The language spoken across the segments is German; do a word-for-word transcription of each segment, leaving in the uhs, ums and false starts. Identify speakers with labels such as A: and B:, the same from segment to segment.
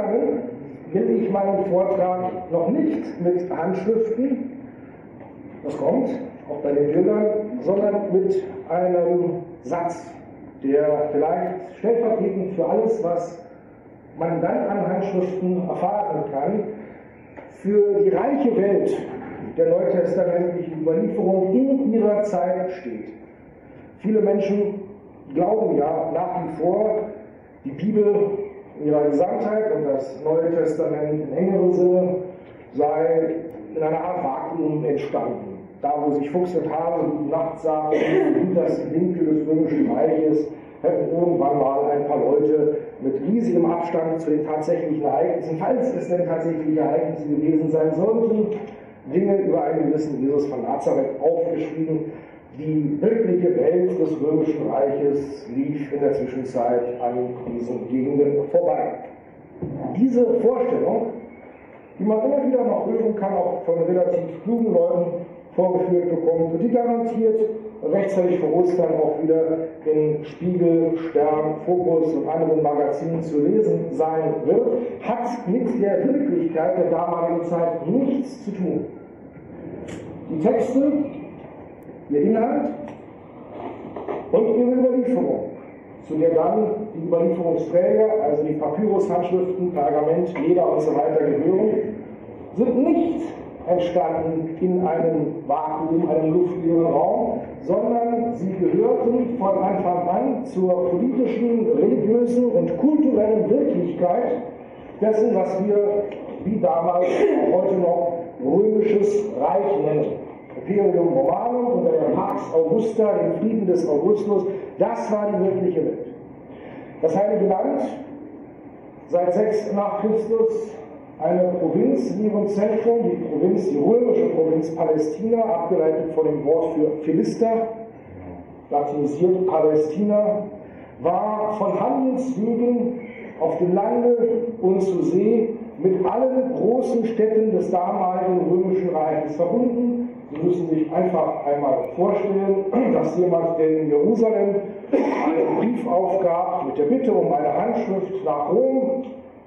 A: sagen, will ich meinen Vortrag noch nicht mit Handschriften, das kommt auch bei den Bildern, sondern mit einem Satz, der vielleicht stellvertretend für alles, was man dann an Handschriften erfahren kann, für die reiche Welt der neutestamentlichen Überlieferung in ihrer Zeit steht. Viele Menschen glauben ja nach wie vor, die Bibel in ihrer Gesamtheit und das Neue Testament in engerem Sinne sei in einer Art Vakuum entstanden. Da, wo sich Fuchs und Hase gute Nacht sagen, im hintersten Winkel des Römischen Reiches, hätten irgendwann mal ein paar Leute mit riesigem Abstand zu den tatsächlichen Ereignissen, falls es denn tatsächliche Ereignisse gewesen sein sollten, Dinge über einen gewissen Jesus von Nazareth aufgeschrieben. Die wirkliche Welt des Römischen Reiches lief in der Zwischenzeit an diesen Gegenden vorbei. Diese Vorstellung, die man immer wieder noch hören kann, auch von relativ klugen Leuten vorgeführt bekommt und die garantiert rechtzeitig vor Ostern auch wieder in Spiegel, Stern, Fokus und anderen Magazinen zu lesen sein wird, hat mit der Wirklichkeit der damaligen Zeit nichts zu tun. Die Texte, ihr Inhalt und ihre Überlieferung, zu der dann die Überlieferungsträger, also die Papyrushandschriften, Pergament, Leder und so weiter gehören, sind nicht entstanden in einem Vakuum, einem luftleeren Raum, sondern sie gehörten von Anfang an zur politischen, religiösen und kulturellen Wirklichkeit dessen, was wir wie damals auch heute noch römisches Reich nennen. Imperium Romanum unter der Pax Augusta, dem Frieden des Augustus, das war die wirkliche Welt. Das Heilige Land, seit sechs nach Christus, eine Provinz in ihrem Zentrum, die Provinz, die römische Provinz Palästina, abgeleitet von dem Wort für Philister, latinisiert Palästina, war von Handelswegen auf dem Lande und zu See mit allen großen Städten des damaligen römischen Reiches verbunden. Sie müssen sich einfach einmal vorstellen, dass jemand, der in Jerusalem einen Brief aufgab mit der Bitte um eine Handschrift nach Rom,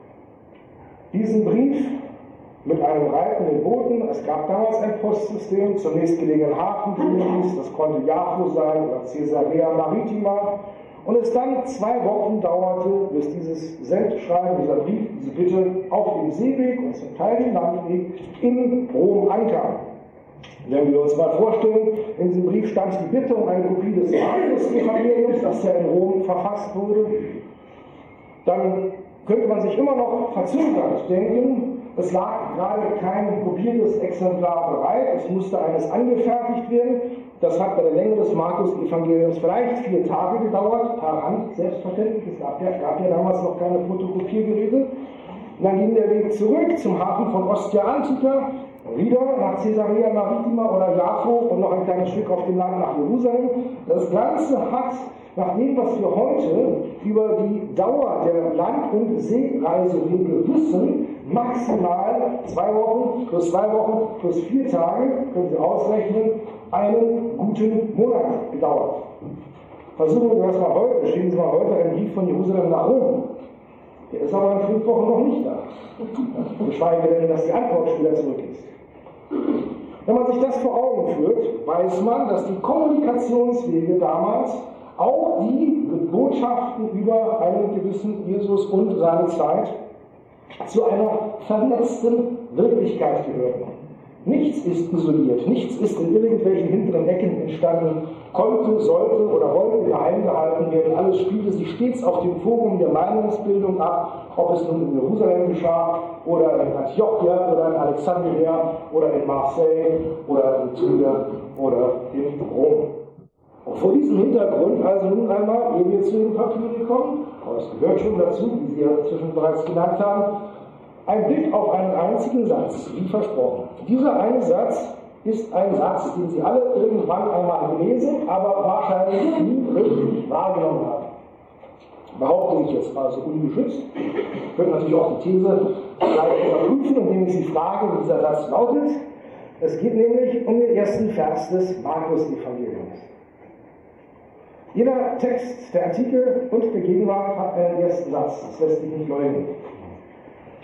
A: diesen Brief mit einem reitenden Boten, es gab damals ein Postsystem, zum nächstgelegenen Hafen bringen ließ, das konnte Jaffa sein oder Caesarea Maritima, und es dann zwei Wochen dauerte, bis dieses Sendschreiben, dieser Brief, diese Bitte auf dem Seeweg und zum Teil dem Landweg in Rom ankam. Wenn wir uns mal vorstellen, in diesem Brief stand die Bitte um eine Kopie des Markus-Evangeliums, das ja in Rom verfasst wurde, dann könnte man sich immer noch verzögert denken, es lag gerade kein kopiertes Exemplar bereit, es musste eines angefertigt werden. Das hat bei der Länge des Markus-Evangeliums vielleicht vier Tage gedauert, per Hand, selbstverständlich, es gab ja, gab ja damals noch keine Fotokopiergeräte. Und dann ging der Weg zurück zum Hafen von Ostia Antica, wieder nach Caesarea Maritima oder Jaffa und noch ein kleines Stück auf dem Land nach Jerusalem. Das Ganze hat, nach dem, was wir heute über die Dauer der Land- und Seereisewege wissen, maximal zwei Wochen plus zwei Wochen plus vier Tage, können Sie ausrechnen, einen guten Monat gedauert. Versuchen wir das mal heute, schicken Sie mal heute einen Brief von Jerusalem nach Rom. Der ist aber in fünf Wochen noch nicht da. Geschweige denn, dass die Antwort wieder zurück ist. Wenn man sich das vor Augen führt, weiß man, dass die Kommunikationswege damals auch die Botschaften über einen gewissen Jesus und seine Zeit zu einer vernetzten Wirklichkeit gehörten. Nichts ist isoliert, nichts ist in irgendwelchen hinteren Ecken entstanden, konnte, sollte oder wollte geheim gehalten werden. Alles spielte sich stets auf dem Forum der Meinungsbildung ab, ob es nun in Jerusalem geschah oder in Antiochia oder in Alexandria oder in Marseille oder in Tulle oder in Rom. Und vor diesem Hintergrund also nun einmal, ehe wir zu den Papieren kommen, aber es gehört schon dazu, wie Sie ja inzwischen bereits genannt haben, ein Blick auf einen einzigen Satz, wie versprochen. Dieser eine Satz ist ein Satz, den Sie alle irgendwann einmal gelesen, aber wahrscheinlich nie wirklich wahrgenommen haben. Behaupte ich jetzt mal so ungeschützt. Ich könnte natürlich auch die These gleich überprüfen, indem ich Sie frage, wie dieser Satz lautet. Es geht nämlich um den ersten Vers des Markus-Evangeliums. Jeder Text der Antike und der Gegenwart hat einen ersten Satz, das lässt sich nicht leugnen.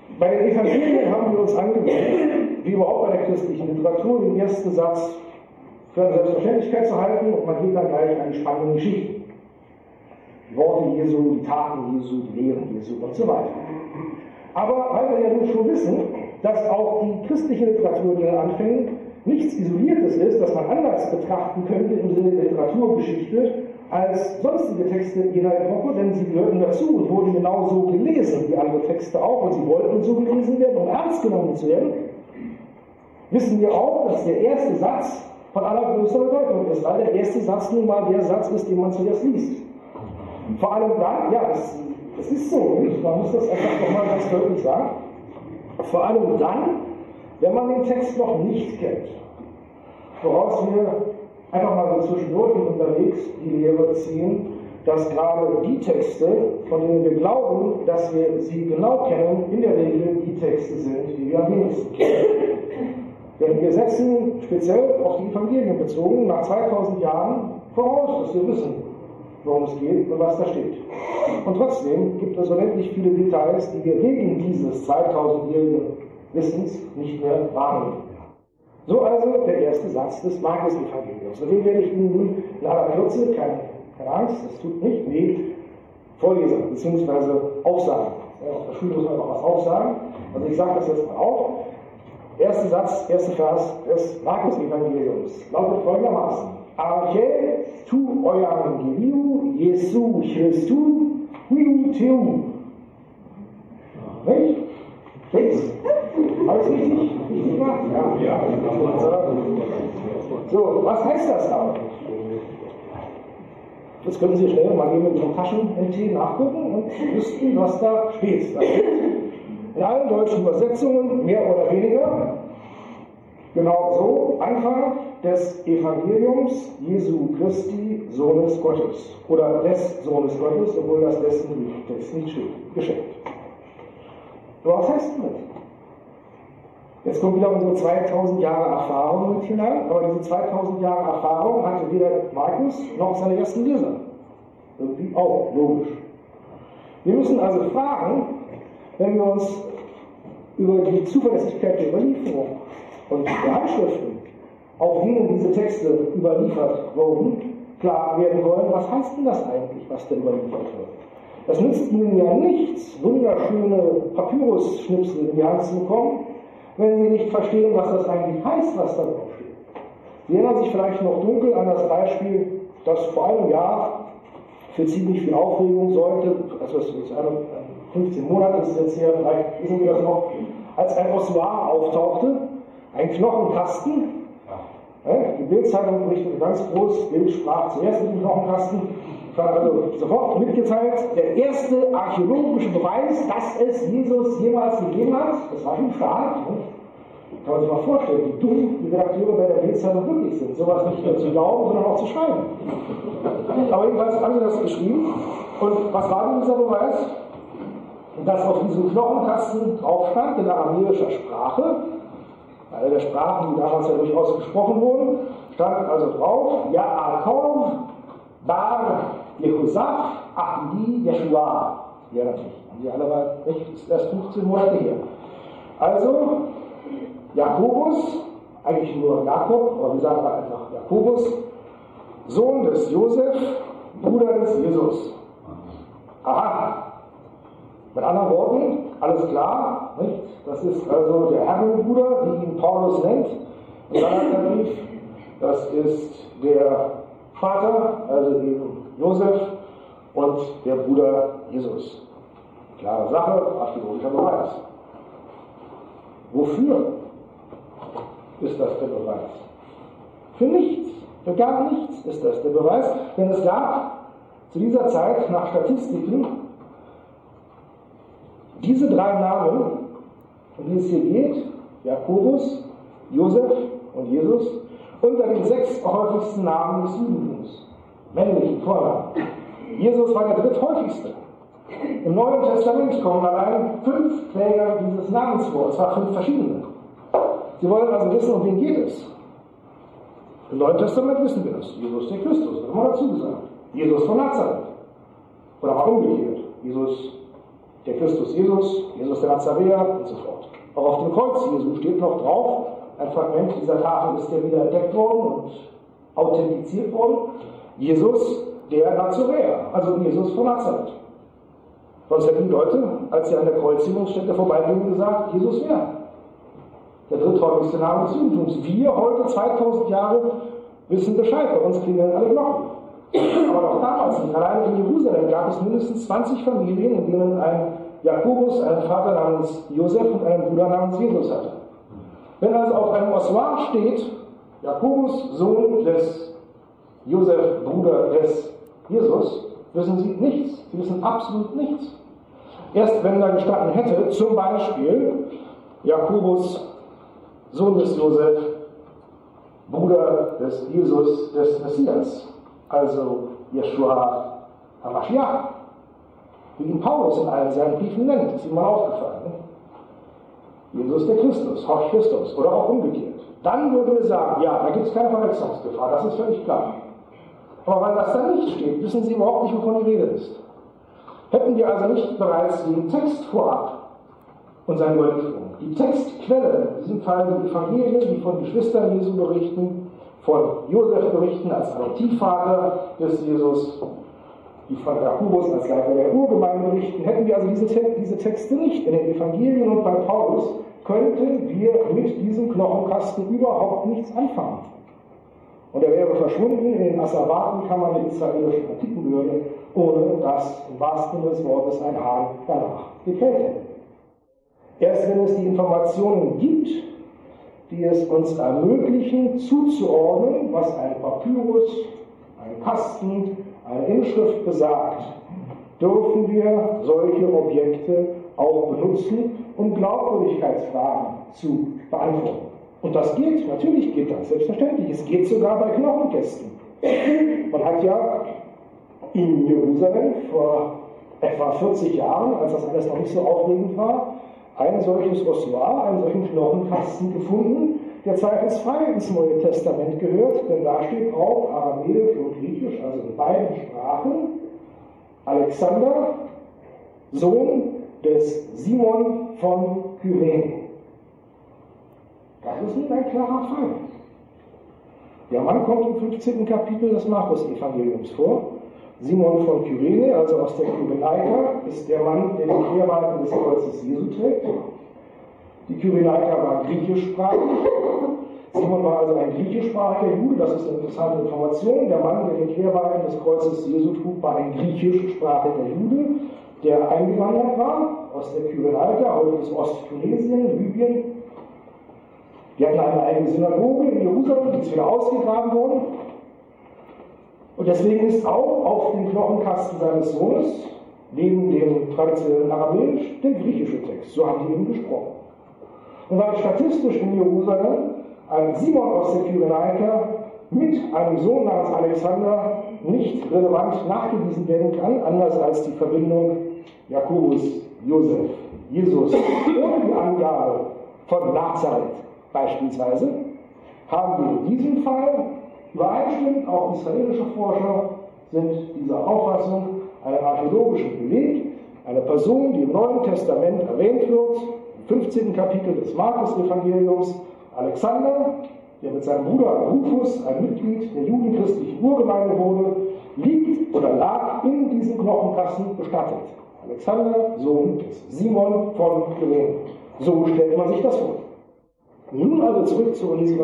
A: Bei den Evangelien haben wir uns angewöhnt, wie überhaupt bei der christlichen Literatur, den ersten Satz für eine Selbstverständlichkeit zu halten und man geht dann gleich an die spannenden Geschichten. Die Worte Jesu, die Taten Jesu, die Lehren Jesu und so weiter. Aber weil wir ja nun schon wissen, dass auch die christliche Literatur in ihren Anfängen nichts Isoliertes ist, das man anders betrachten könnte im Sinne der Literaturgeschichte als sonstige Texte jener Epoche, denn sie gehörten dazu und wurden genauso gelesen wie andere Texte auch und sie wollten so gelesen werden, um ernst genommen zu werden, wissen wir auch, dass der erste Satz von allergrößter Bedeutung ist, weil der erste Satz nun mal der Satz ist, den man zuerst liest. Vor allem dann, ja, das, das ist so, nicht? Man muss das einfach nochmal ganz deutlich sagen, vor allem dann, wenn man den Text noch nicht kennt, woraus wir einfach mal so zwischendurch unterwegs die Lehre ziehen, dass gerade die Texte, von denen wir glauben, dass wir sie genau kennen, in der Regel die Texte sind, die wir am wenigsten kennen. Denn wir setzen speziell auf die Evangelien bezogen nach zweitausend Jahren voraus, dass wir wissen, worum es geht und was da steht. Und trotzdem gibt es unendlich viele Details, die wir wegen dieses zweitausendjährigen Wissens nicht mehr wahrnehmen. So also der erste Satz des Markus-Evangeliums. Und den werde ich Ihnen nun in aller Kürze, keine, keine Angst, das tut nicht weh, vorlesen bzw. aufsagen. Ja, auf der Schule muss man noch was aufsagen. Also ich sage das jetzt mal auf. Erster Satz, erster Vers des Markus-Evangeliums lautet folgendermaßen: Arche tu Evangeliu Jesu Christu huiu teu. Nicht? Stimmt's? Alles richtig? Richtig gemacht? Ja. Ja. So, was heißt das aber? Jetzt können Sie schnell mal eben mit Ihren Taschen-N T nachgucken und wüssten, was da steht. Da steht in allen deutschen Übersetzungen, mehr oder weniger, genau so, Anfang des Evangeliums Jesu Christi, Sohnes Gottes. Oder des Sohnes Gottes, obwohl das dessen Text nicht steht. Geschenkt. So, was heißt das? Jetzt kommt wieder unsere zweitausend Jahre Erfahrung mit hinein, aber diese zweitausend Jahre Erfahrung hatte weder Markus noch seine ersten Leser. Irgendwie auch logisch. Wir müssen also fragen, wenn wir uns über die Zuverlässigkeit der Überlieferung und der Handschriften, auf denen diese Texte überliefert wurden, klar werden wollen, was heißt denn das eigentlich, was da überliefert wird? Das nützt ihnen ja nichts, wunderschöne Papyrus-Schnipsel in die Hand zu bekommen, wenn sie nicht verstehen, was das eigentlich heißt, was da drauf steht. Sie erinnern sich vielleicht noch dunkel an das Beispiel, das vor einem Jahr für ziemlich viel Aufregung sorgte, also es ist fünfzehn Monate ist jetzt her, vielleicht wissen wir das noch, als ein Ossuar auftauchte, ein Knochenkasten. Die Bildzeitung berichtete ganz groß, Bild sprach zuerst mit dem Knochenkasten, also sofort mitgeteilt, der erste archäologische Beweis, dass es Jesus jemals gegeben hat. Das war schon stark. Ne? Kann man sich mal vorstellen, wie dumm die Redakteure bei der Bildzeitung wirklich sind, sowas nicht nur zu glauben, sondern auch zu schreiben. Aber jedenfalls haben sie das geschrieben. Und was war denn dieser Beweis? Dass auf diesem Knochenkasten drauf stand, in aramäischer Sprache, eine der Sprachen, die damals ja durchaus gesprochen wurden, stand also drauf, Yaakov Bar Jehosaph Achidi Yeshua. Ja, natürlich. Haben die alle mal, echt, ist erst fünfzehn Monate her. Also, Jakobus, eigentlich nur Jakob, aber wir sagen einfach Jakobus, Sohn des Josef, Bruder des Jesus. Aha. Mit anderen Worten, alles klar, nicht? Das ist also der Herrenbruder, wie ihn Paulus nennt, im Galaterbrief. Das ist der Vater, also eben Josef, und der Bruder Jesus. Klare Sache, archäologischer Beweis. Wofür ist das der Beweis? Für nichts, für gar nichts ist das der Beweis, denn es gab zu dieser Zeit nach Statistiken diese drei Namen, um die es hier geht, Jakobus, Josef und Jesus, unter den sechs häufigsten Namen des Judentums, männlichen Vornamen. Jesus war der dritthäufigste. Im Neuen Testament kommen allein fünf Träger dieses Namens vor, und zwar fünf verschiedene. Sie wollen also wissen, um wen geht es. Im Neuen Testament wissen wir das. Jesus der Christus, das haben wir dazu gesagt. Jesus von Nazareth. Oder auch umgekehrt. Jesus der Christus Jesus, Jesus der Nazaräer und so fort. Auch auf dem Kreuz Jesu steht noch drauf, ein Fragment dieser Tafel ist ja wieder entdeckt worden und authentifiziert worden, Jesus der Nazaräer, also Jesus von Nazareth. Sonst hätten die Leute, als sie an der Kreuzigungsstätte vorbeigingen, gesagt, Jesus wer? Der dritthäufigste Name des Judentums. Wir heute, zweitausend Jahre, wissen Bescheid, bei uns klingeln alle Glocken. Aber auch damals nicht. Allein in Jerusalem gab es mindestens zwanzig Familien, in denen ein Jakobus einen Vater namens Josef und einen Bruder namens Jesus hatte. Wenn also auf einem Ossuar steht, Jakobus, Sohn des Josef, Bruder des Jesus, wissen sie nichts. Sie wissen absolut nichts. Erst wenn da gestanden hätte, zum Beispiel Jakobus, Sohn des Josef, Bruder des Jesus, des Messias, also Jeschua HaMashiach, wie ihn Paulus in allen seinen Briefen nennt, ist ihm mal aufgefallen. Ne? Jesus der Christus, Horch Christus, oder auch umgekehrt. Dann würden wir sagen, ja, da gibt es keine Verwechslungsgefahr, das ist völlig klar. Aber weil das da nicht steht, wissen Sie überhaupt nicht, wovon die Rede ist. Hätten wir also nicht bereits den Text vorab und seine Überlieferung, die Textquelle, in diesem Fall die Evangelien, die von Geschwistern Jesu berichten, von Josef berichten als Adoptivvater des Jesus, die von Jakobus als Leiter der Urgemeinde berichten, hätten wir also diese, diese Texte nicht in den Evangelien und bei Paulus, könnten wir mit diesem Knochenkasten überhaupt nichts anfangen. Und er wäre verschwunden in den Asservatenkammern der israelischen Antikenbehörde, ohne dass im wahrsten Sinne des Wortes ein Hahn danach gekräht hätte. Erst wenn es die Informationen gibt, die es uns ermöglichen, zuzuordnen, was ein Papyrus, ein Kasten, eine Inschrift besagt, dürfen wir solche Objekte auch benutzen, um Glaubwürdigkeitsfragen zu beantworten. Und das geht, natürlich geht das, selbstverständlich. Es geht sogar bei Knochenkästen. Man hat ja in Jerusalem vor etwa vierzig Jahren, als das alles noch nicht so aufregend war, ein solches Ossuar, einen solchen Knochenkasten gefunden, der zweifelsfrei ins Neue Testament gehört, denn da steht drauf Aramäisch und Griechisch, also in beiden Sprachen, Alexander, Sohn des Simon von Kyrene. Das ist nun ein klarer Fall. Der Mann kommt im fünfzehnten Kapitel des Markus-Evangeliums vor. Simon von Kyrene, also aus der Kyrenaika, ist der Mann, der die Kehrweiten des Kreuzes Jesu trägt. Die Kyrenaika war griechischsprachig. Simon war also ein griechischsprachiger Jude, das ist eine interessante Information. Der Mann, der die Kehrweiten des Kreuzes Jesu trug, war ein griechischsprachiger Jude, der eingewandert war aus der Kyrenaika, heute ist Osttunesien, Libyen. Die hatten eine eigene Synagoge in Jerusalem, die ist wieder ausgegraben worden. Und deswegen ist auch auf dem Knochenkasten seines Sohnes, neben dem traditionellen Aramäisch, der griechische Text. So haben die eben gesprochen. Und weil statistisch in Jerusalem ein Simon aus der Kyrenaika mit einem Sohn namens Alexander nicht relevant nachgewiesen werden kann, anders als die Verbindung Jakobus, Josef, Jesus ohne die Angabe von Nazareth beispielsweise, haben wir in diesem Fall übereinstimmend, auch israelische Forscher sind dieser Auffassung, einen archäologischen Beleg, eine Person, die im Neuen Testament erwähnt wird, im fünfzehnten Kapitel des Markus-Evangeliums, Alexander, der mit seinem Bruder Rufus ein Mitglied der judenchristlichen Urgemeinde wurde, liegt oder lag in diesem Knochenkasten bestattet. Alexander, Sohn des Simon von Kyrene. So stellt man sich das vor. Nun also zurück zu unserer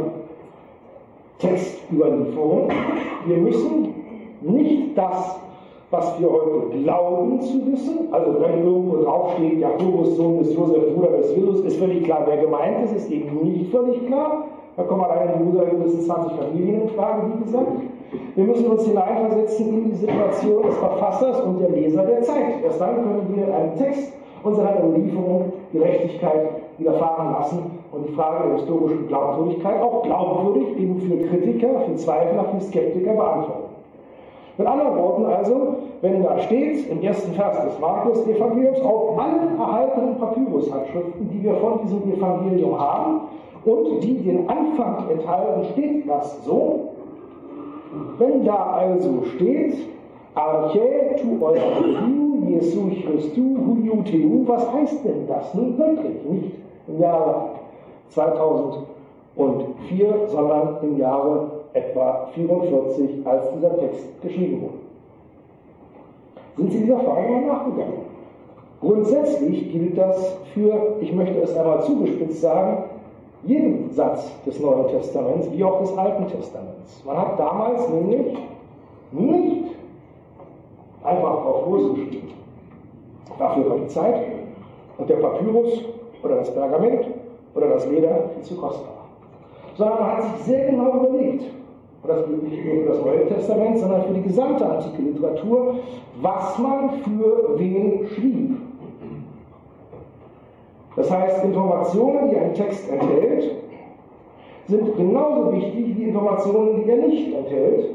A: Textüberlieferung. Wir müssen nicht das, was wir heute glauben zu wissen, also wenn irgendwo draufsteht, Jakobus, Sohn des Josef, Bruder des Jesus, ist völlig klar, wer gemeint ist, ist eben nicht völlig klar. Da kommen allein in Jerusalem mindestens zwanzig Familien in Frage, wie gesagt. Wir müssen uns hineinversetzen in die Situation des Verfassers und der Leser der Zeit. Erst dann können wir einen Text unserer Überlieferung Gerechtigkeit widerfahren lassen und die Frage der historischen Glaubwürdigkeit auch glaubwürdig eben für Kritiker, für Zweifler, für Skeptiker beantworten. Mit anderen Worten also, wenn da steht im ersten Vers des Markus-Evangeliums auf allen erhaltenen Papyrus-Handschriften, die wir von diesem Evangelium haben und die den Anfang enthalten, steht das so. Wenn da also steht, Arche tu euer Jesu Christu huiuteu. Was heißt denn das nun wirklich? Nicht im Jahre zweitausendvier, sondern im Jahre etwa vierundvierzig, als dieser Text geschrieben wurde. Sind Sie dieser Frage mal nachgegangen? Grundsätzlich gilt das für, ich möchte es einmal zugespitzt sagen, jeden Satz des Neuen Testaments wie auch des Alten Testaments. Man hat damals nämlich nicht einfach drauf losgeschrieben. Dafür war die Zeit und der Papyrus oder das Pergament oder das Leder viel zu kostbar. Sondern man hat sich sehr genau überlegt, und das gilt nicht nur für das Neue Testament, sondern für die gesamte antike Literatur, was man für wen schrieb. Das heißt, Informationen, die ein Text enthält, sind genauso wichtig wie Informationen, die er nicht enthält.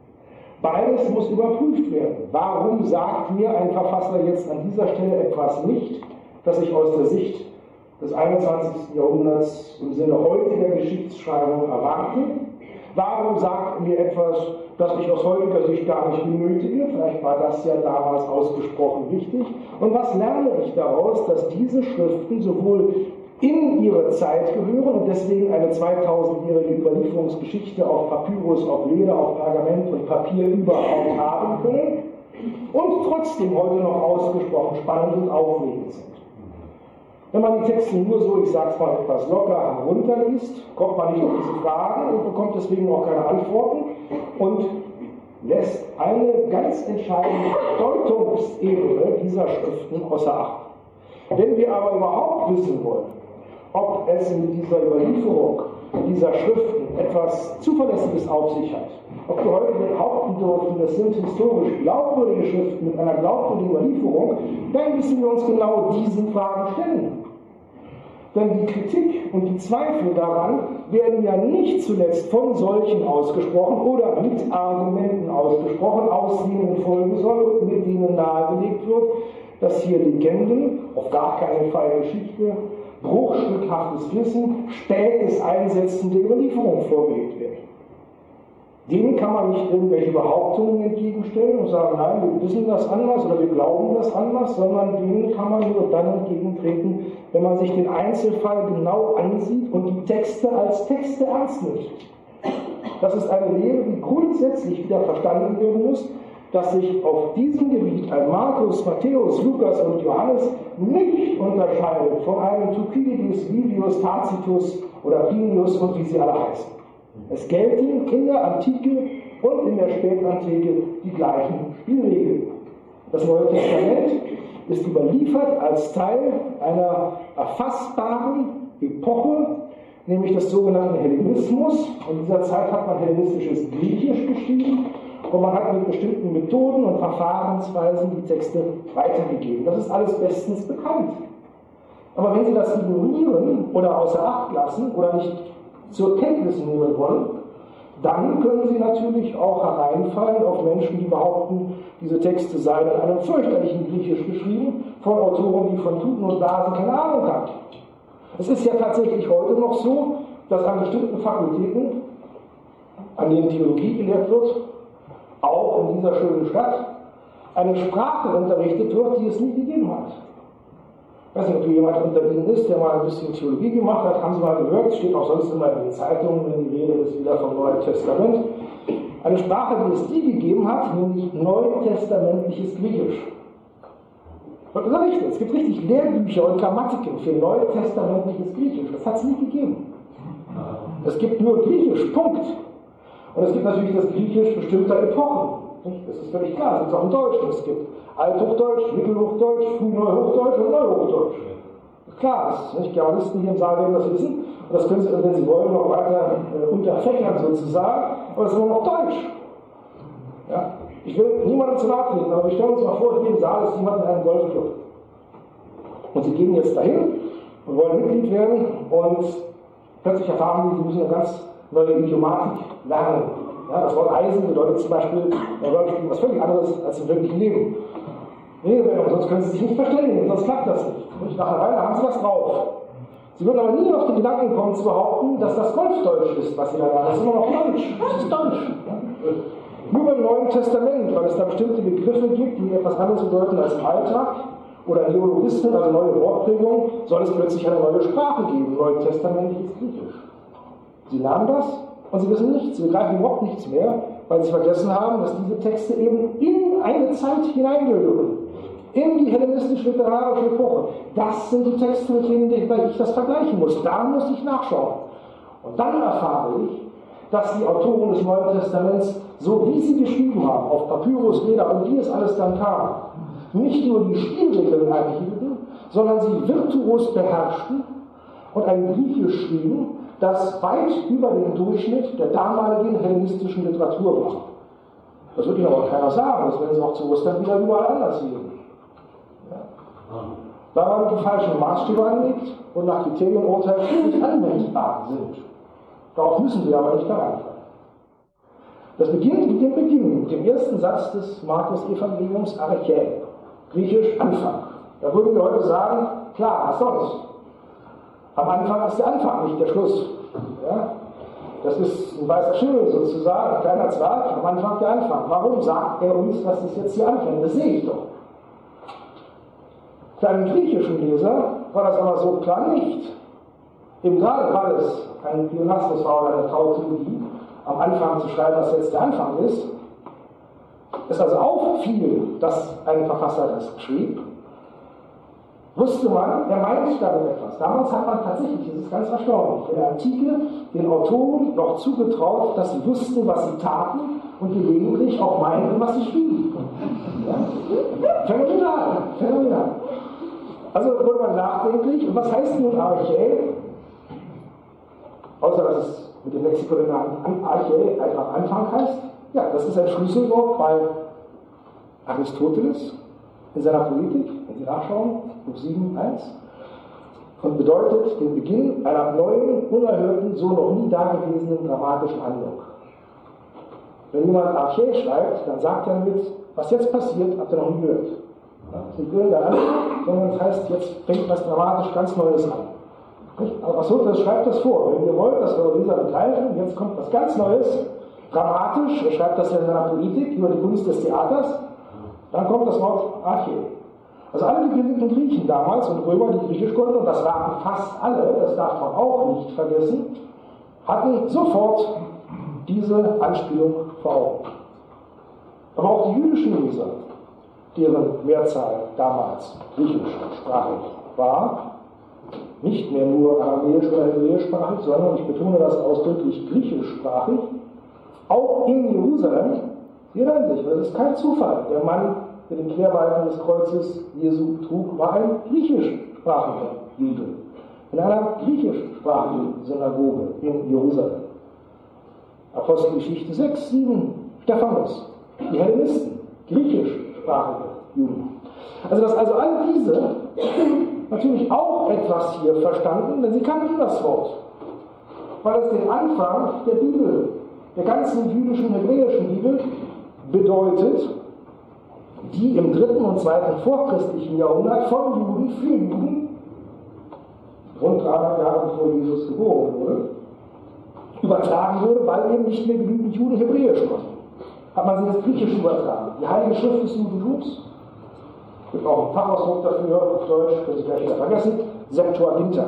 A: Beides muss überprüft werden. Warum sagt mir ein Verfasser jetzt an dieser Stelle etwas nicht, das ich aus der Sicht des einundzwanzigsten Jahrhunderts im Sinne heutiger Geschichtsschreibung erwarte? Warum sagt er mir etwas, das ich aus heutiger Sicht gar nicht benötige? Vielleicht war das ja damals ausgesprochen wichtig. Und was lerne ich daraus, dass diese Schriften sowohl in ihre Zeit gehören und deswegen eine zweitausendjährige Überlieferungsgeschichte auf Papyrus, auf Leder, auf Pergament und Papier überhaupt haben können und trotzdem heute noch ausgesprochen spannend und aufregend sind. Wenn man die Texte nur so, ich sage es mal etwas locker, herunterliest, kommt man nicht auf diese Fragen und bekommt deswegen auch keine Antworten und lässt eine ganz entscheidende Deutungsebene dieser Schriften außer Acht. Wenn wir aber überhaupt wissen wollen, ob es mit dieser Überlieferung dieser Schriften etwas Zuverlässiges auf sich hat, ob wir heute behaupten dürfen, das sind historisch glaubwürdige Schriften mit einer glaubwürdigen Überlieferung, dann müssen wir uns genau diesen Fragen stellen. Denn die Kritik und die Zweifel daran werden ja nicht zuletzt von solchen ausgesprochen oder mit Argumenten ausgesprochen, aus denen folgen soll und mit denen nahegelegt wird, dass hier Legenden, auf gar keinen Fall Geschichte, bruchstückhaftes Wissen, spätes Einsetzen der Überlieferung vorgelegt werden. Denen kann man nicht irgendwelche Behauptungen entgegenstellen und sagen, nein, wir wissen das anders oder wir glauben das anders, sondern denen kann man nur dann entgegentreten, wenn man sich den Einzelfall genau ansieht und die Texte als Texte ernst nimmt. Das ist eine Lehre, die grundsätzlich wieder verstanden werden muss, dass sich auf diesem Gebiet ein Markus, Matthäus, Lukas und Johannes nicht unterscheidet von einem Thukydides, Livius, Tacitus oder Plinius und wie sie alle heißen. Es gelten in der Antike und in der Spätantike die gleichen Spielregeln. Das Neue Testament ist überliefert als Teil einer erfassbaren Epoche, nämlich des sogenannten Hellenismus. In dieser Zeit hat man hellenistisches Griechisch geschrieben und man hat mit bestimmten Methoden und Verfahrensweisen die Texte weitergegeben. Das ist alles bestens bekannt. Aber wenn Sie das ignorieren oder außer Acht lassen oder nicht zur Kenntnis nehmen wollen, dann können Sie natürlich auch hereinfallen auf Menschen, die behaupten, diese Texte seien in einem fürchterlichen Griechisch geschrieben, von Autoren, die von Tuten und Blasen keine Ahnung haben. Es ist ja tatsächlich heute noch so, dass an bestimmten Fakultäten, an denen Theologie gelehrt wird, auch in dieser schönen Stadt, eine Sprache unterrichtet wird, die es nie gegeben hat. Ich weiß nicht, ob jemand unter Ihnen ist, der mal ein bisschen Theologie gemacht hat, haben Sie mal gehört, steht auch sonst immer in den Zeitungen, wenn die Rede ist wieder vom Neuen Testament. Eine Sprache, die es nie gegeben hat, nämlich neutestamentliches Griechisch. Und das ist richtig, es gibt richtig Lehrbücher und Grammatiken für neutestamentliches Griechisch. Das hat es nie gegeben. Es gibt nur Griechisch, Punkt. Und es gibt natürlich das Griechisch bestimmter Epochen. Das ist völlig klar, es gibt auch im Deutschen. Es gibt Althochdeutsch, Mittelhochdeutsch, Frühneuhochdeutsch und Neuhochdeutsch. Klar, das ist nicht Germanisten hier im Saal werden das wissen. Und das können Sie, wenn Sie wollen, noch weiter äh, unterfächern sozusagen. Aber es ist nur noch Deutsch. Ja? Ich will niemandem zu nahe treten, aber wir stellen uns mal vor, hier im Saal ist jemand in einem Golfclub. Und Sie gehen jetzt dahin und wollen Mitglied werden und plötzlich erfahren Sie, Sie müssen eine ganz neue Idiomatik lernen. Ja, das Wort Eisen bedeutet zum Beispiel bei Golfspielen was völlig anderes als im wirklichen Leben. Nee, sonst können Sie sich nicht verständigen, sonst klappt das nicht. Und nach einer Weile haben Sie das drauf. Sie würden aber nie auf den Gedanken kommen zu behaupten, dass das Golfdeutsch ist, was Sie da lernen. Das ist immer noch Deutsch. Das ist Deutsch. Nur beim Neuen Testament, weil es da bestimmte Begriffe gibt, die etwas anderes bedeuten als im Alltag, oder Neologismen, also neue Wortprägungen, soll es plötzlich eine neue Sprache geben. Im Neuen Testament ist Griechisch. Sie lernen das und sie wissen nichts, sie begreifen überhaupt nichts mehr, weil sie vergessen haben, dass diese Texte eben in eine Zeit hineingehören. In die hellenistische-literarische Epoche. Das sind die Texte, mit denen ich das vergleichen muss. Da muss ich nachschauen. Und dann erfahre ich, dass die Autoren des Neuen Testaments, so wie sie geschrieben haben, auf Papyrus, Leder und wie es alles dann kam, nicht nur die Spielregeln einhielten, sondern sie virtuos beherrschten und ein Griechisch schrieben, das weit über den Durchschnitt der damaligen hellenistischen Literatur war. Das wird Ihnen aber keiner sagen, das werden Sie auch zu Ostern wieder überall anders sehen. Ja. Da man die falschen Maßstäbe anlegt und nach Kriterien urteilt, die nicht anwendbar sind. Darauf müssen wir aber nicht hereinfallen. Das beginnt mit dem Beginn, mit dem ersten Satz des Markus-Evangeliums Archä, griechisch Anfang. Da würden wir heute sagen, klar, was sonst? Am Anfang ist der Anfang, nicht der Schluss. Ja? Das ist ein weißer Schimmel sozusagen, ein kleiner Zwerg, am Anfang der Anfang. Warum sagt er uns, dass es jetzt hier anfängt? Das sehe ich doch. Für einen griechischen Leser war das aber so klar nicht. Eben gerade weil es ein Pleonasmus war oder eine Tautologie, am Anfang zu schreiben, dass jetzt der Anfang ist, es also auffiel, dass ein Verfasser das schrieb, wusste man, er meint damit etwas. Damals hat man tatsächlich, das ist ganz erstaunlich, in der Antike den Autoren noch zugetraut, dass sie wussten, was sie taten und gelegentlich auch meinten, was sie schrieben. Ja? Phänomenal, phänomenal. Also wurde man nachdenklich. Und was heißt nun Archä? Außer dass es mit dem Lexikon Archä einfach Anfang heißt. Ja, das ist ein Schlüsselwort bei Aristoteles in seiner Poetik, wenn Sie nachschauen, Buch sieben, eins, und bedeutet den Beginn einer neuen, unerhörten, so noch nie dagewesenen dramatischen Handlung. Wenn jemand Archä schreibt, dann sagt er damit, was jetzt passiert, habt ihr noch nie gehört. Ja, das ist nicht irgendein Anfang, sondern das heißt, jetzt fängt was dramatisch ganz Neues an. Aber Aristoteles schreibt das vor. Wenn ihr wollt, dass eure Leser begreifen, jetzt kommt was ganz Neues, dramatisch, er schreibt das ja in seiner Poetik über die Kunst des Theaters, dann kommt das Wort Archä. Also alle gebildeten Griechen damals und Römer, die Griechisch konnten, und das waren fast alle, das darf man auch nicht vergessen, hatten sofort diese Anspielung vor Augen. Aber auch die jüdischen Leser, deren Mehrzahl damals griechischsprachig war, nicht mehr nur aramäisch oder hebräischsprachig, sondern, ich betone das ausdrücklich, griechischsprachig, auch in Jerusalem, sie erinnern sich, das ist kein Zufall. Der Mann mit den Querbalken des Kreuzes Jesu trug, war ein griechischsprachiger Jude. In einer griechischsprachigen Synagoge in Jerusalem. Apostelgeschichte sechs, sieben, Stephanus, die Hellenisten, griechischsprachige Juden. Also, dass also all diese natürlich auch etwas hier verstanden, denn sie kannten das Wort. Weil es den Anfang der Bibel, der ganzen jüdischen, hebräischen Bibel, bedeutet, die im dritten und zweiten vorchristlichen Jahrhundert von Juden für Juden, rund dreihundert Jahre bevor Jesus geboren wurde, übertragen wurde, weil eben nicht mehr genügend Juden Hebräisch konnten. Hat man sie ins Griechische übertragen. Die Heilige Schrift des Judentums, es gibt auch einen Fachausdruck dafür, auf Deutsch, können Sie gleich wieder vergessen, Septuaginta.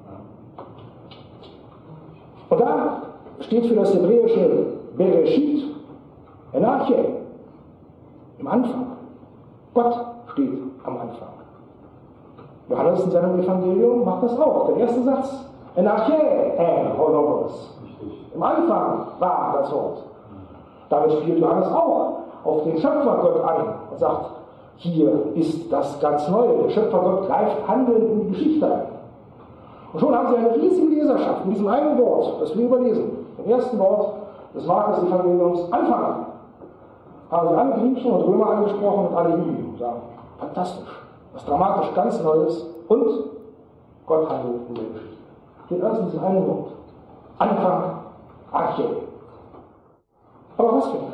A: Und da steht für das hebräische Bereshit Enarche, im Anfang. Gott steht am Anfang. Johannes in seinem Evangelium macht das auch. Der erste Satz, Enarche, en hologos. Im Anfang war das Wort. Damit spielt Johannes auch auf den Schöpfergott an und sagt, hier ist das ganz Neue. Der Schöpfergott greift handelnd in die Geschichte ein. Und schon haben sie eine riesige Leserschaft in diesem einen Wort, das wir überlesen. Im ersten Wort des Markus-Evangeliums, Anfang. Haben sie alle Griechen und Römer angesprochen und alle Juden. Und sagen, fantastisch, was dramatisch ganz Neues und Gott handelt in der Geschichte. Steht alles in diesem einen Wort. Anfang, Archä. Aber was für ein?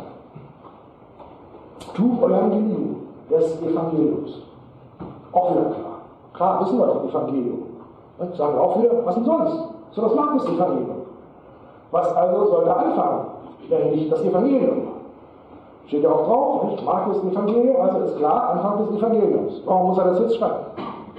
A: Tu Evangelium des Evangeliums. Auch wieder klar. Klar, wissen wir doch Evangelium. Und sagen wir auch wieder, was denn sonst? So das Markus-Evangelium. Was also soll da anfangen, wenn nicht das Evangelium? Steht ja auch drauf, nicht? Markus Evangelium, also ist klar, Anfang des Evangeliums. Warum muss er das jetzt schreiben?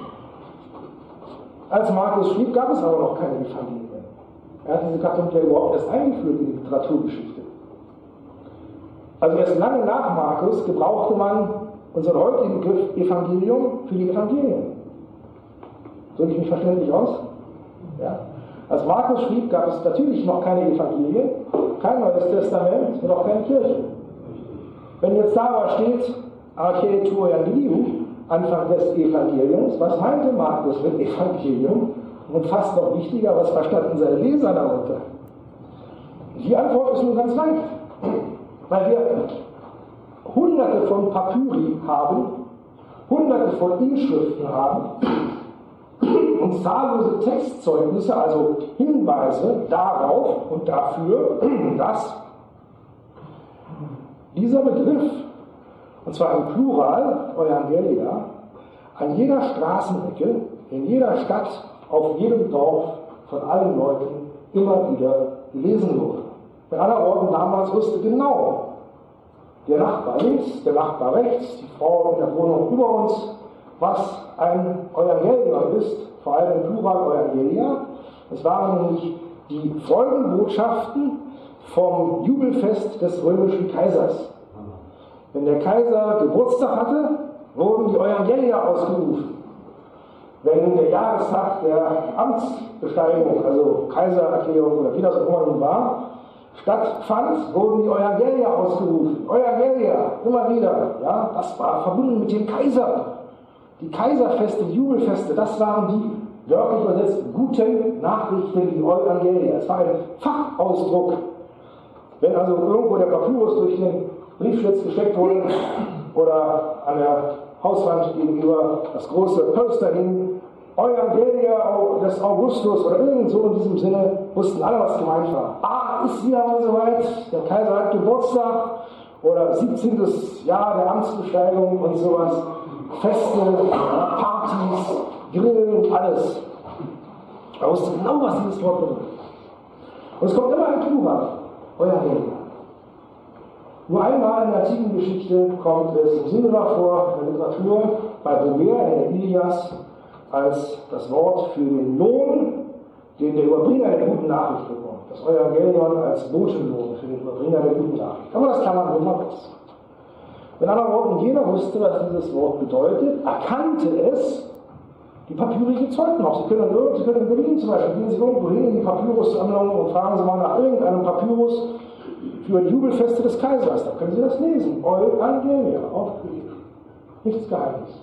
A: Als Markus schrieb, gab es aber noch keine Evangelien. Er hat diese Gattung ja überhaupt erst eingeführt in die Literaturgeschichte. Also erst lange nach Markus gebrauchte man unseren heutigen Begriff Evangelium für die Evangelien. Drücke ich mich verständlich aus? Ja? Als Markus schrieb, gab es natürlich noch keine Evangelien, kein Neues Testament und auch keine Kirche. Wenn jetzt da aber steht, Arche tu Evangelium, Anfang des Evangeliums, was meinte Markus mit Evangelium? Und fast noch wichtiger, was verstanden seine Leser darunter? Die Antwort ist nun ganz leicht. Weil wir hunderte von Papyri haben, hunderte von Inschriften haben und zahllose Textzeugnisse, also Hinweise darauf und dafür, dass dieser Begriff, und zwar im Plural, Euangelia, an jeder Straßenecke, in jeder Stadt, auf jedem Dorf, von allen Leuten immer wieder gelesen wurde. Mit anderen Worten, damals wusste genau der Nachbar links, der Nachbar rechts, die Frau in der Wohnung über uns, was ein Evangelium ist, vor allem im Plural Euangelia. Das waren nämlich die Folgenbotschaften vom Jubelfest des römischen Kaisers. Wenn der Kaiser Geburtstag hatte, wurden die Euangelia ausgerufen. Wenn der Jahrestag der Amtsbesteigung, also Kaisererklärung oder wie das auch immer nun war, stattfand, wurden die Euangelia ausgerufen. Euangelia, immer wieder. Ja, das war verbunden mit dem Kaiser. Die Kaiserfeste, die Jubelfeste, das waren die, wörtlich übersetzt, guten Nachrichten, die Euangelia. Es war ein Fachausdruck. Wenn also irgendwo der Papyrus durch den Briefschlitz gesteckt wurde oder an der Hauswand gegenüber das große Poster hing, Euangelia des Augustus oder irgend so in diesem Sinne, wussten alle, was gemeint war. Ah, ist wieder mal soweit, der Kaiser hat Geburtstag oder siebzehntes Jahr der Amtsbesteigung und sowas, Feste, Partys, Grillen, alles. Er wusste genau, was dieses Wort bedeutet. Und es kommt immer ein Plural, Euangelia. Nur einmal in der antiken Geschichte kommt es im Singular vor, in der Literatur, bei Homer, in der Ilias, als das Wort für den Lohn, den der Überbringer der guten Nachricht bekommt. Das Evangelion als Botenlohn für den Überbringer der guten Nachricht. Aber das kann man wohl mal raus. Mit anderen Worten, jeder wusste, was dieses Wort bedeutet, erkannte es, die Papyri zeugten auch. Sie können, in, Sie können in Berlin zum Beispiel, gehen Sie irgendwo hin in die Papyrussammlung und fragen Sie mal nach irgendeinem Papyrus für die Jubelfeste des Kaisers. Da können Sie das lesen. Euangelia, aufgelegt. Nichts Geheimnis.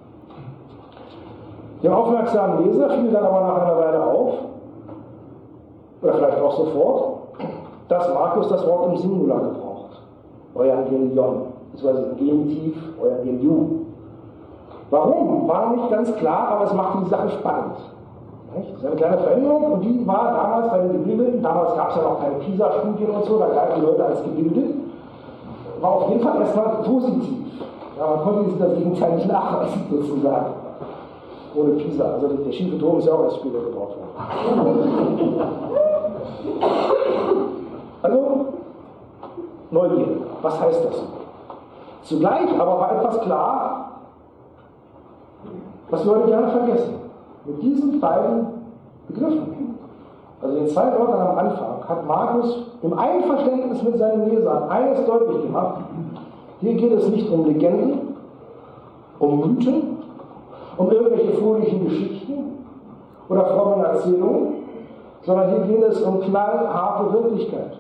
A: Dem aufmerksamen Leser fiel dann aber nach einer Weile auf, oder vielleicht auch sofort, dass Markus das Wort im Singular gebraucht. Euangelion, beziehungsweise im Genitiv Euangelium. Warum? War nicht ganz klar, aber es machte die Sache spannend. Das ist eine kleine Veränderung und die war damals bei den Gebildeten, damals gab es ja noch keine PISA-Studien und so, da galten die Leute als gebildet, war auf jeden Fall erstmal positiv. Ja, man konnte sich das Gegenteil nicht nachweisen, sozusagen. Ohne PISA. Also der schiefe Turm ist ja auch erst später gebaut worden. Also, Neugierde. Was heißt das? Zugleich aber war etwas klar, was wir heute gerne vergessen. Mit diesen beiden Begriffen, also den zwei Wörtern am Anfang, hat Markus im Einverständnis mit seinen Lesern eines deutlich gemacht: Hier geht es nicht um Legenden, um Mythen, um irgendwelche fröhlichen Geschichten oder frommen Erzählungen, sondern hier geht es um knallharte Wirklichkeit.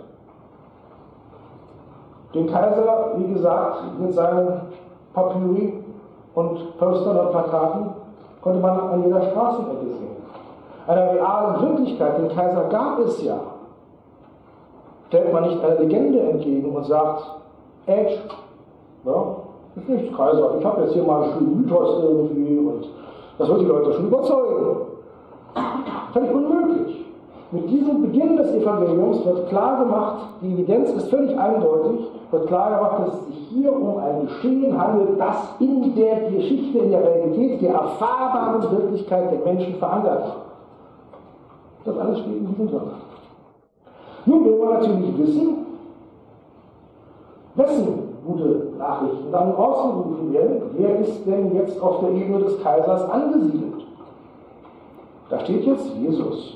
A: Den Kaiser, wie gesagt, mit seinen Papyri und Postern und Plakaten konnte man an jeder Straßenecke sehen. Einer realen Wirklichkeit, den Kaiser gab es ja. Stellt man nicht einer Legende entgegen und sagt, Edge, ja, ist nichts, Kaiser, ich habe jetzt hier mal einen schönen Mythos irgendwie und das wird die Leute schon überzeugen. Völlig unmöglich. Mit diesem Beginn des Evangeliums wird klar gemacht, die Evidenz ist völlig eindeutig, wird klar gemacht, dass es sich hier um ein Geschehen handelt, das in der Geschichte, in der Realität, der erfahrbaren Wirklichkeit der Menschen verankert ist. Das alles steht in diesem Wort. Nun will man natürlich wissen, wessen gute Nachrichten dann rausgerufen werden, wer ist denn jetzt auf der Ebene des Kaisers angesiedelt? Da steht jetzt Jesus.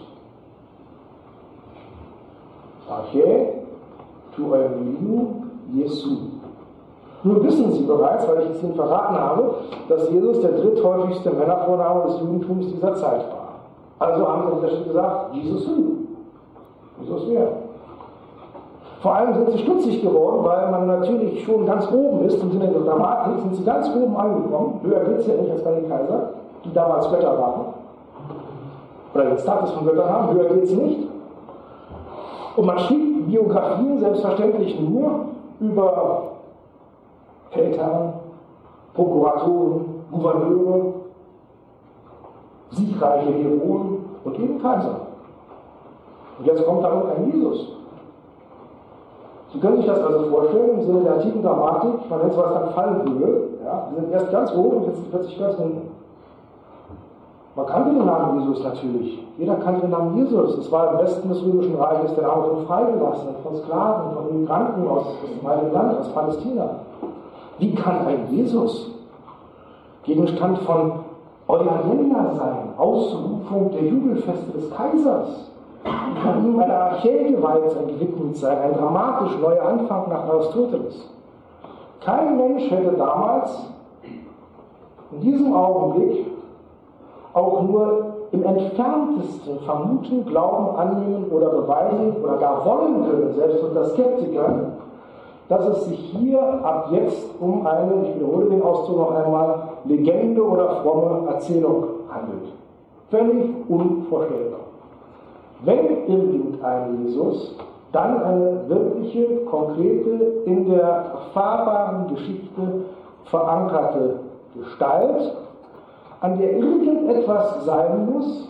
A: Arche, tu eurem Jesu. Nun wissen Sie bereits, weil ich es Ihnen verraten habe, dass Jesus der dritthäufigste Männervorname des Judentums dieser Zeit war. Also haben Sie an dieser Stelle gesagt, Jesus who? Jesus wer? Vor allem sind sie stutzig geworden, weil man natürlich schon ganz oben ist, im Sinne der Dramatik sind sie ganz oben angekommen. Höher geht es ja nicht als bei den Kaiser, die damals Götter waren. Oder den Status von Göttern haben, höher geht es nicht. Und man schrieb Biografien selbstverständlich nur über Feldherren, Prokuratoren, Gouverneure, siegreiche Heroen und eben Kaiser. Und jetzt kommt dann ein Jesus. Sie können sich das also vorstellen, im Sinne der antiken Dramatik, man nennt sowas dann Fallhöhe. Ja, wir sind erst ganz hoch und jetzt plötzlich ganz unten. Man kannte den Namen Jesus natürlich. Jeder kannte den Namen Jesus. Es war im Westen des Römischen Reiches der Name von Freigelassenen, von Sklaven, von Immigranten aus dem Heiligen Land, aus Palästina. Wie kann ein Jesus Gegenstand von Euagelia sein, Ausrufung der Jubelfeste des Kaisers? Wie kann ihm eine Arche geweiht sein, gewidmet sein, ein dramatisch neuer Anfang nach Aristoteles? Kein Mensch hätte damals in diesem Augenblick auch nur im entferntesten vermuten, glauben, annehmen oder beweisen oder gar wollen können, selbst unter Skeptikern, dass es sich hier ab jetzt um eine, ich wiederhole den Ausdruck noch einmal, Legende oder fromme Erzählung handelt. Völlig unvorstellbar. Wenn irgendein Jesus, dann eine wirkliche, konkrete, in der erfahrbaren Geschichte verankerte Gestalt, an der irgendetwas sein muss,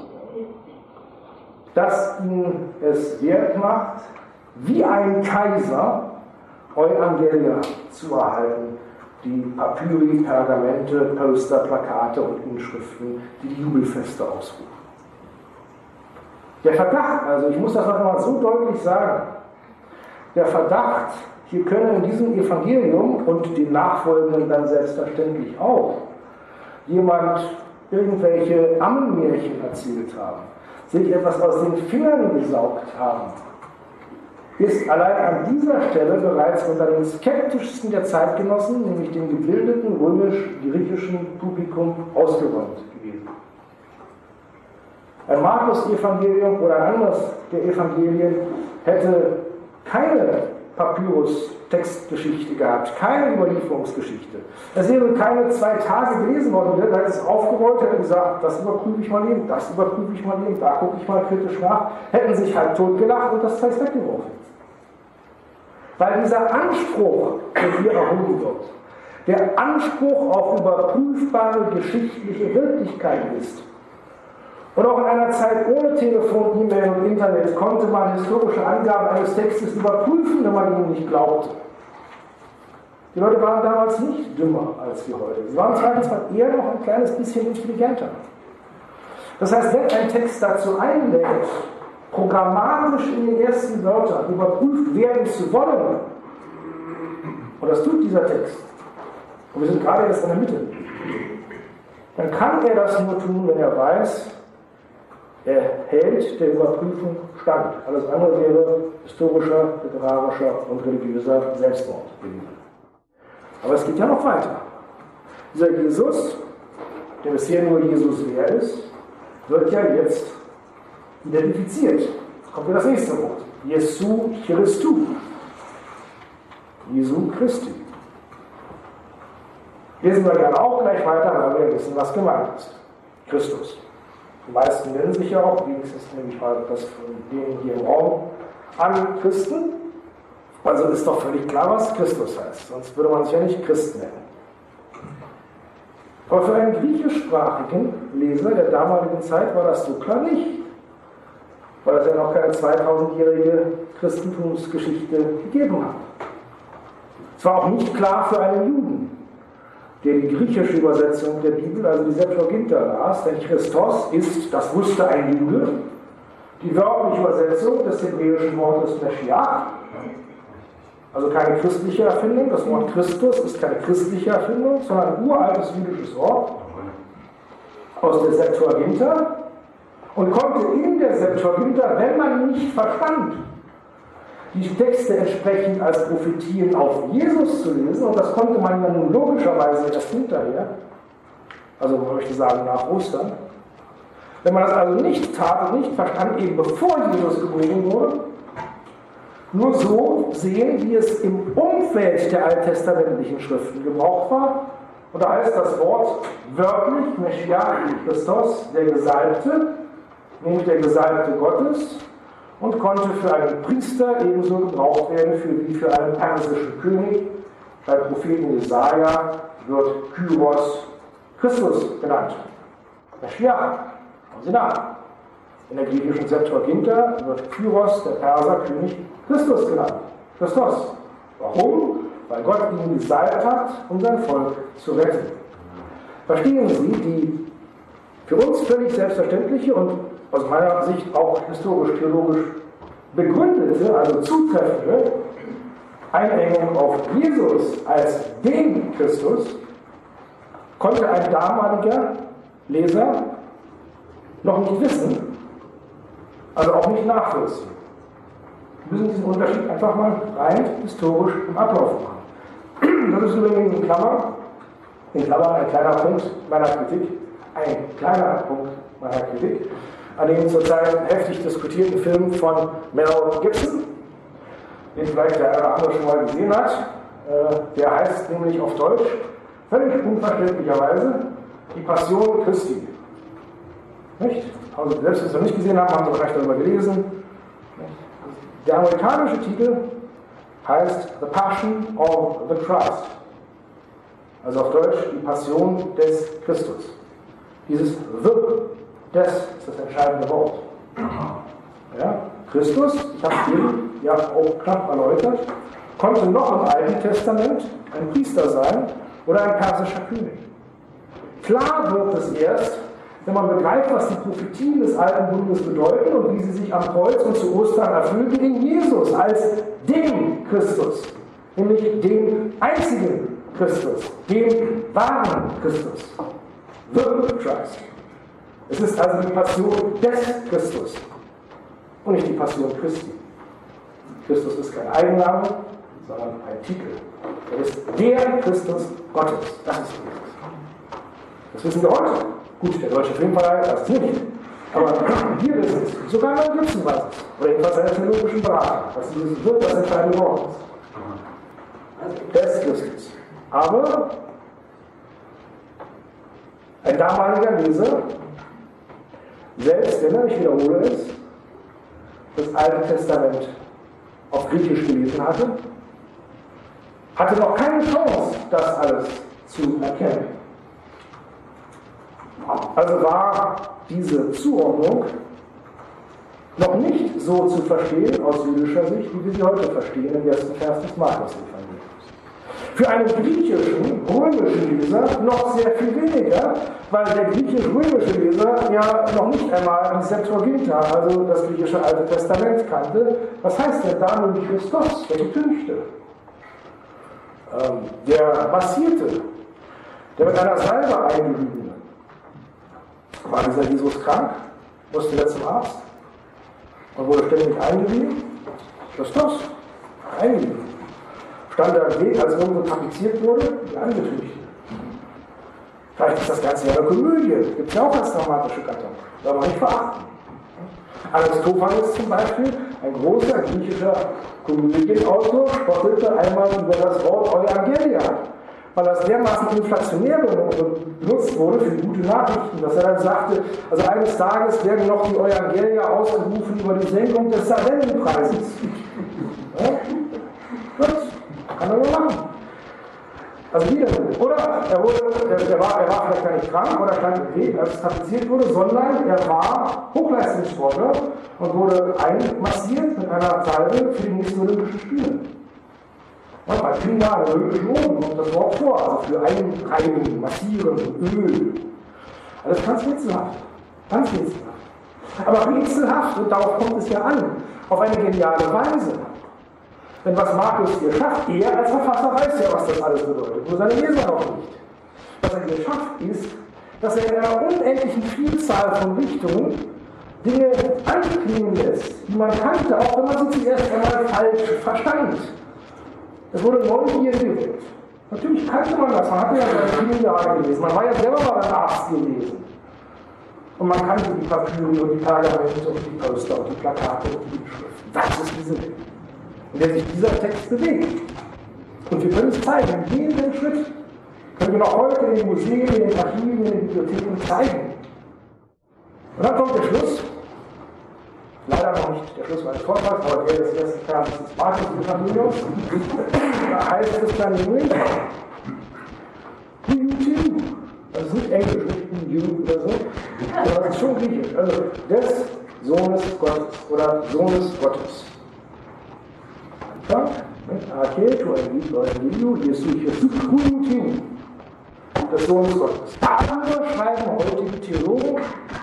A: das ihn es wert macht, wie ein Kaiser Euangelia zu erhalten, die Papyri, Pergamente, Poster, Plakate und Inschriften, die die Jubelfeste ausrufen. Der Verdacht, also ich muss das noch einmal so deutlich sagen, der Verdacht, hier könne in diesem Evangelium und den nachfolgenden dann selbstverständlich auch jemand irgendwelche Ammenmärchen erzählt haben, sich etwas aus den Fingern gesaugt haben, ist allein an dieser Stelle bereits unter den skeptischsten der Zeitgenossen, nämlich dem gebildeten römisch-griechischen Publikum, ausgeräumt gewesen. Ein Markus-Evangelium oder ein anderes der Evangelien hätte keine Papyrus-Textgeschichte gehabt, keine Überlieferungsgeschichte. Es wäre keine zwei Tage gelesen worden, da hätte es aufgerollt, hätte gesagt, das überprüfe ich mal eben, das überprüfe ich mal eben, da gucke ich mal kritisch nach, hätten sich halt totgelacht und das Text weggeworfen. Weil dieser Anspruch, der hier erhoben wird, der Anspruch auf überprüfbare geschichtliche Wirklichkeit ist. Und auch in einer Zeit ohne Telefon, E-Mail und Internet konnte man historische Angaben eines Textes überprüfen, wenn man ihnen nicht glaubte. Die Leute waren damals nicht dümmer als wir heute. Sie waren zweitens mal eher noch ein kleines bisschen intelligenter. Das heißt, wenn ein Text dazu einlädt, programmatisch in den ersten Wörtern überprüft werden zu wollen, und das tut dieser Text, und wir sind gerade erst in der Mitte, dann kann er das nur tun, wenn er weiß, er hält der Überprüfung stand. Alles andere wäre historischer, literarischer und religiöser Selbstmord gewesen. Aber es geht ja noch weiter. Dieser Jesus, der bisher nur Jesus wer ist, wird ja jetzt identifiziert. Jetzt kommt ja das nächste Wort. Jesu Christu. Jesu Christi. Lesen wir gerne auch gleich weiter, weil wir wissen, was gemeint ist. Christus. Die meisten nennen sich ja auch, wenigstens nehme ich mal das von denen hier im Raum an, Christen. Also ist doch völlig klar, was Christus heißt. Sonst würde man sich ja nicht Christ nennen. Aber für einen griechischsprachigen Leser der damaligen Zeit war das so klar nicht. Weil es ja noch keine zweitausendjährige Christentumsgeschichte gegeben hat. Es war auch nicht klar für einen Juden, der die griechische Übersetzung der Bibel, also die Septuaginta, las, denn Christos ist, das wusste ein Jude, die wörtliche Übersetzung des hebräischen Wortes Meschiach, Also keine christliche Erfindung. Das Wort Christus ist keine christliche Erfindung, sondern ein uraltes jüdisches Wort aus der Septuaginta und konnte in der Septuaginta, wenn man nicht verstand, die Texte entsprechend als Prophetien auf Jesus zu lesen, und das konnte man ja nun logischerweise erst hinterher, also man möchte sagen nach Ostern. Wenn man das also nicht tat und nicht verstand, eben bevor Jesus geboren wurde, nur so sehen, wie es im Umfeld der alttestamentlichen Schriften gebraucht war. Und da heißt das Wort wörtlich Meschiach, Christos, der Gesalbte, nämlich der Gesalbte Gottes, und konnte für einen Priester ebenso gebraucht werden für, wie für einen persischen König. Bei Propheten Jesaja wird Kyros Christus genannt. Meschiach, haben Sie nach. In der griechischen Septuaginta wird Kyros, der Perserkönig, Christus genannt. Christos. Warum? Weil Gott ihn gesalbt hat, um sein Volk zu retten. Verstehen Sie die für uns völlig selbstverständliche und aus meiner Sicht auch historisch-theologisch begründete, also zutreffende Einengung auf Jesus als den Christus, konnte ein damaliger Leser noch nicht wissen, also auch nicht nachvollziehen. Wir müssen diesen Unterschied einfach mal rein historisch im Ablauf machen. Das ist übrigens in Klammern, in Klammern ein kleiner Punkt meiner Kritik, ein kleiner Punkt meiner Kritik, an dem zurzeit heftig diskutierten Film von Mel Gibson, den vielleicht der eine oder andere schon mal gesehen hat. Der heißt nämlich auf Deutsch, völlig unverständlicherweise, Die Passion Christi. Nicht? Also selbst wenn Sie es noch nicht gesehen haben, haben Sie vielleicht darüber gelesen. Der amerikanische Titel heißt The Passion of the Christ. Also auf Deutsch die Passion des Christus. Dieses The, des ist das entscheidende Wort. Ja, Christus, ich habe es eben ja auch knapp erläutert, konnte noch im Alten Testament ein Priester sein oder ein persischer König. Klar wird es erst, wenn man begreift, was die Prophetien des Alten Bundes bedeuten und wie sie sich am Kreuz und zu Ostern erfüllten, in Jesus als dem Christus, nämlich dem einzigen Christus, dem wahren Christus, the Christ. Es ist also die Passion des Christus und nicht die Passion Christi. Christus ist kein Eigenname, sondern ein Titel. Er ist der Christus Gottes. Das ist Jesus. Das wissen wir heute. Gut, der deutsche Filmverleih weiß es nicht. Aber wir wissen es. Sogar Mel Gibson weiß es. Oder jedenfalls seine theologischen Berater. Dass dieses wird das entscheidende Wort ist. Des Christus. Aber ein damaliger Leser, selbst wenn er, ich wiederhole es, das Alte Testament auf Griechisch gelesen hatte, hatte noch keine Chance, das alles zu erkennen. Also war diese Zuordnung noch nicht so zu verstehen aus jüdischer Sicht, wie wir sie heute verstehen im ersten Vers des Markus-Evangeliums. Für einen griechischen, römischen Leser noch sehr viel weniger, weil der griechisch-römische Leser ja noch nicht einmal die Septuaginta, also das griechische Alte Testament, kannte. Was heißt denn da nun Christos, der Getünchte? Ähm, der Massierte, der mit einer Salbe eingerieben. War dieser Jesus krank? Musste er zum Arzt? Und wurde ständig eingerieben? Christus, eingerieben. Stand er am Weg, als irgendwo tapeziert wurde, wie angetüchtet. Vielleicht ist das Ganze ja eine Komödie. Gibt es ja auch als dramatische Gattung. Soll man nicht verachten. Aristophanes zum Beispiel, ein großer griechischer Komödienautor, spottelte einmal über das Wort Euangelia, weil das dermaßen inflationär benutzt wurde für die gute Nachrichten, dass er dann sagte, also eines Tages werden noch die Euangelia ausgerufen über die Senkung des Sardellenpreises. Ja? Gut, kann er nur machen. Also wieder so. Oder er, wurde, er, er, war, er war vielleicht gar nicht krank oder stand im Weg, als es tapeziert wurde, sondern er war Hochleistungssportler und wurde einmassiert mit einer Salbe für die nächsten Olympischen Spiele. Und bei Kindern an olympischen Oben kommt das Wort vor, also für Einreiben, Massieren, Öl. Also ganz rätselhaft. Ganz rätselhaft. Aber rätselhaft, und darauf kommt es ja an, auf eine geniale Weise. Denn was Markus hier schafft, er als Verfasser weiß ja, was das alles bedeutet, nur seine Leser noch nicht. Was er hier schafft, ist, dass er in einer unendlichen Vielzahl von Richtungen Dinge anklingen lässt, die man kannte, auch wenn man sie zuerst einmal falsch verstand. Es wurde Neugier geweckt. Natürlich kannte man das, man hatte ja seine Kriminale gelesen, man war ja selber mal beim Arzt gewesen. Und man kannte die Papyri und die Pergamente und die Poster und die Plakate und die Schriften. Das ist diese Welt, in der sich dieser Text bewegt. Und wir können es zeigen, jeden Schritt können wir noch heute in den Museen, in den Archiven, in den Bibliotheken zeigen. Und dann kommt der Schluss. Leider noch nicht der Schluss meines Vortrags, aber der des ersten Teils des Markus-Evangeliums. Da heißt es dann nämlich, you too. Das ist nicht Englisch, nicht you oder so, aber das ist schon Griechisch. Also des Sohnes Gottes oder Sohnes Gottes. Anfang, Arche, tu Evangelium, Jesus, Jesus, you too. Des Sohnes Gottes. Darüber schreiben heutige Theologen,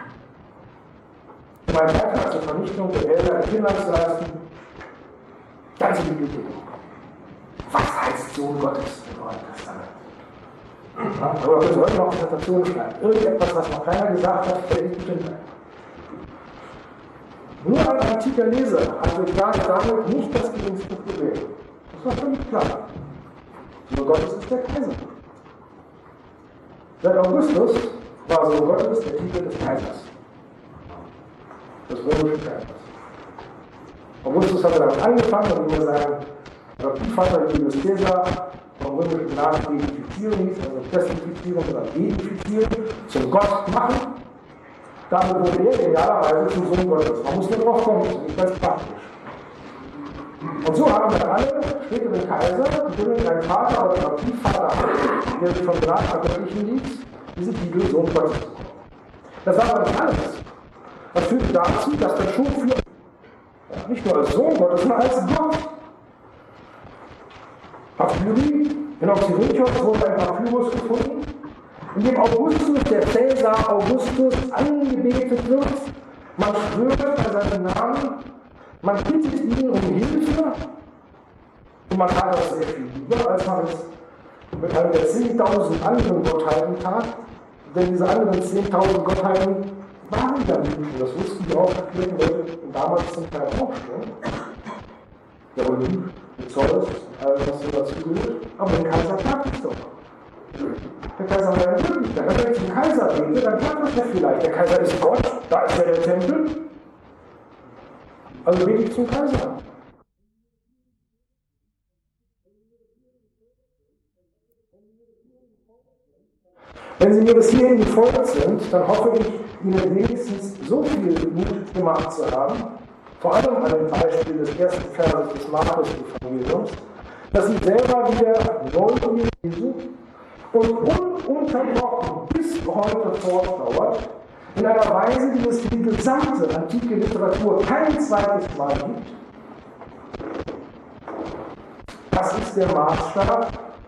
A: um einen Beitrag zur Vernichtung der Wälder in Finnland zu leisten, ganze Bibliothek. Was heißt Sohn Gottes im Neuen Testament? Ja, aber wir sollten noch Dissertationen schreiben. Irgendetwas, was noch keiner gesagt hat, fällt bestimmt ein. Nur ein antiker Leser hatte gerade damit nicht das geringste Problem. Das war völlig klar. Sohn Gottes ist der Kaiser. Seit Augustus war Sohn Gottes der Titel des Kaisers. Des römischen Kaisers. Augustus hatte damit angefangen und über seinen Vater Julius Caesar vom römischen Namen deifizieren hieß, also desinfizieren oder deifizieren, zum Gott machen. Damit wurde er idealerweise zum Sohn Gottes. Man muss nur drauf kommen, das ist nicht ganz praktisch. Und so haben wir alle späteren Kaiser, die bilden einen Vater oder Adoptivvater an, der sich vom Gnade vergöttlichen ließ, diesen Titel Sohn Gottes zu bekommen. Das war aber nicht alles. Das führte dazu, dass der Schuf für ja, nicht nur als Sohn Gottes, sondern als Gott. Papyri, in Oxyrhynchos wurde ein Papyrus gefunden, in dem Augustus, der Cäsar Augustus, angebetet wird. Man schwört bei seinem Namen, man bittet ihn um Hilfe und man hat das sehr viel lieber, als man es mit einem der zehntausend anderen Gottheiten tat, denn diese anderen zehntausend Gottheiten waren ja Menschen, das wussten die aufgeklärten Leute damals zum Teil auch schon. Der Olymp, der Zeus, alles was so dazu gehört, aber der Kaiser klappt es doch. Der Kaiser war ja wirklich, wenn er zum Kaiser bete, dann klappt das ja vielleicht. Der Kaiser ist Gott, da ist ja der Tempel. Also bete ich zum Kaiser. Wenn Sie mir bis hierhin gefolgt sind, dann hoffe ich, Ihnen wenigstens so viel Mut gemacht zu haben, vor allem an dem Beispiel des ersten Verses des Markus-Evangeliums, dass Sie selber wieder Neugier lesen und ununterbrochen bis heute fortdauert, in einer Weise, die es für die gesamte antike Literatur kein zweites Mal gibt. Das ist der Maßstab,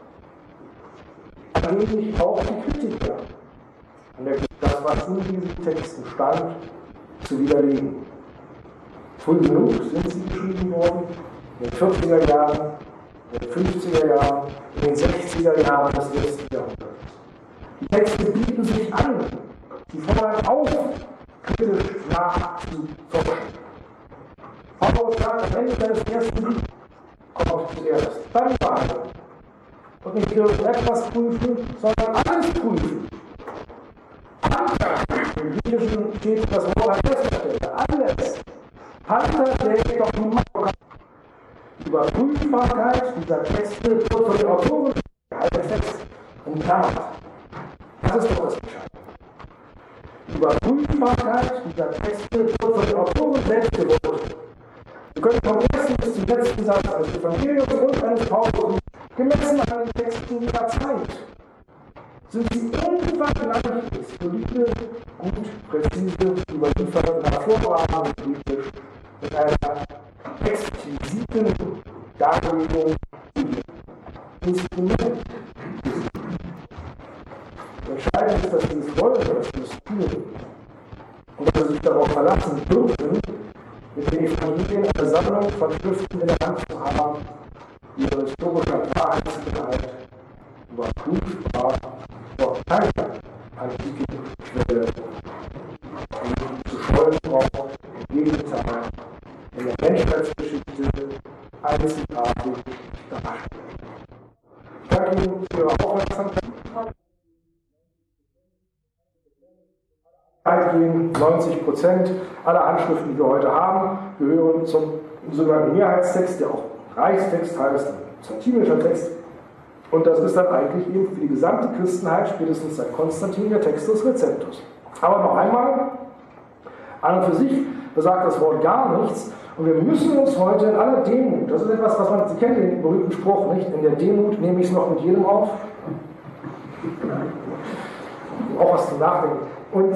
A: an dem sich auch die Kritiker, an der das, was in diesen Texten stand, zu widerlegen. Früh genug sind sie geschrieben worden, in den vierziger Jahren, in den fünfziger Jahren, in den sechziger Jahren des ersten Jahrhunderts. Die Texte bieten sich an, sie fordern auf, kritisch nachzuforschen. Paulus sagt, am Ende seines ersten Buches kommt zuerst, dann behandeln. Und nicht irgendetwas prüfen, sondern alles prüfen. Panther, im Griechischen steht das Wort an erster Stelle, alles. Panther denkt doch niemand. Die Überprüfbarkeit dieser Texte wird von den Autoren als Text umklammert. Das ist doch das Entscheidende. Die Überprüfbarkeit dieser Texte wird von den Autoren selbst gewollt. Wir können vom ersten bis zum letzten Satz eines Evangeliums und eines Paulus gemessen an den Texten ihrer Zeit sind sie unvergleichlich solide, gut, präzise, überliefert, hervorragend griechisch mit einer exquisiten Darlegung Instrument. Entscheidend ist, dass sie es wollen, dass sie es tun und dass sie sich darauf verlassen dürfen, mit den Evangelien eine Sammlung von Schriften in der Hand zu haben, ihre historische Wahrheitsgehalt überprüfbar vor keiner antiken Quelle zu scheuen braucht. Im Gegenteil, in der Menschheitsgeschichte einzigartig darstellt. Ich danke Ihnen für Ihre Aufmerksamkeit. neunzig Prozent aller Handschriften, die wir heute haben, gehören zum sogenannten Mehrheitstext, der auch Reichstext heißt, byzantinischer Text. Und das ist dann eigentlich eben für die gesamte Christenheit, spätestens seit Konstantin, der Textus Receptus. Aber noch einmal, an und für sich besagt das Wort gar nichts. Und wir müssen uns heute in aller Demut, das ist etwas, was man, Sie kennen den berühmten Spruch nicht, in der Demut nehme ich es noch mit jedem auf. Auch was zum Nachdenken. Und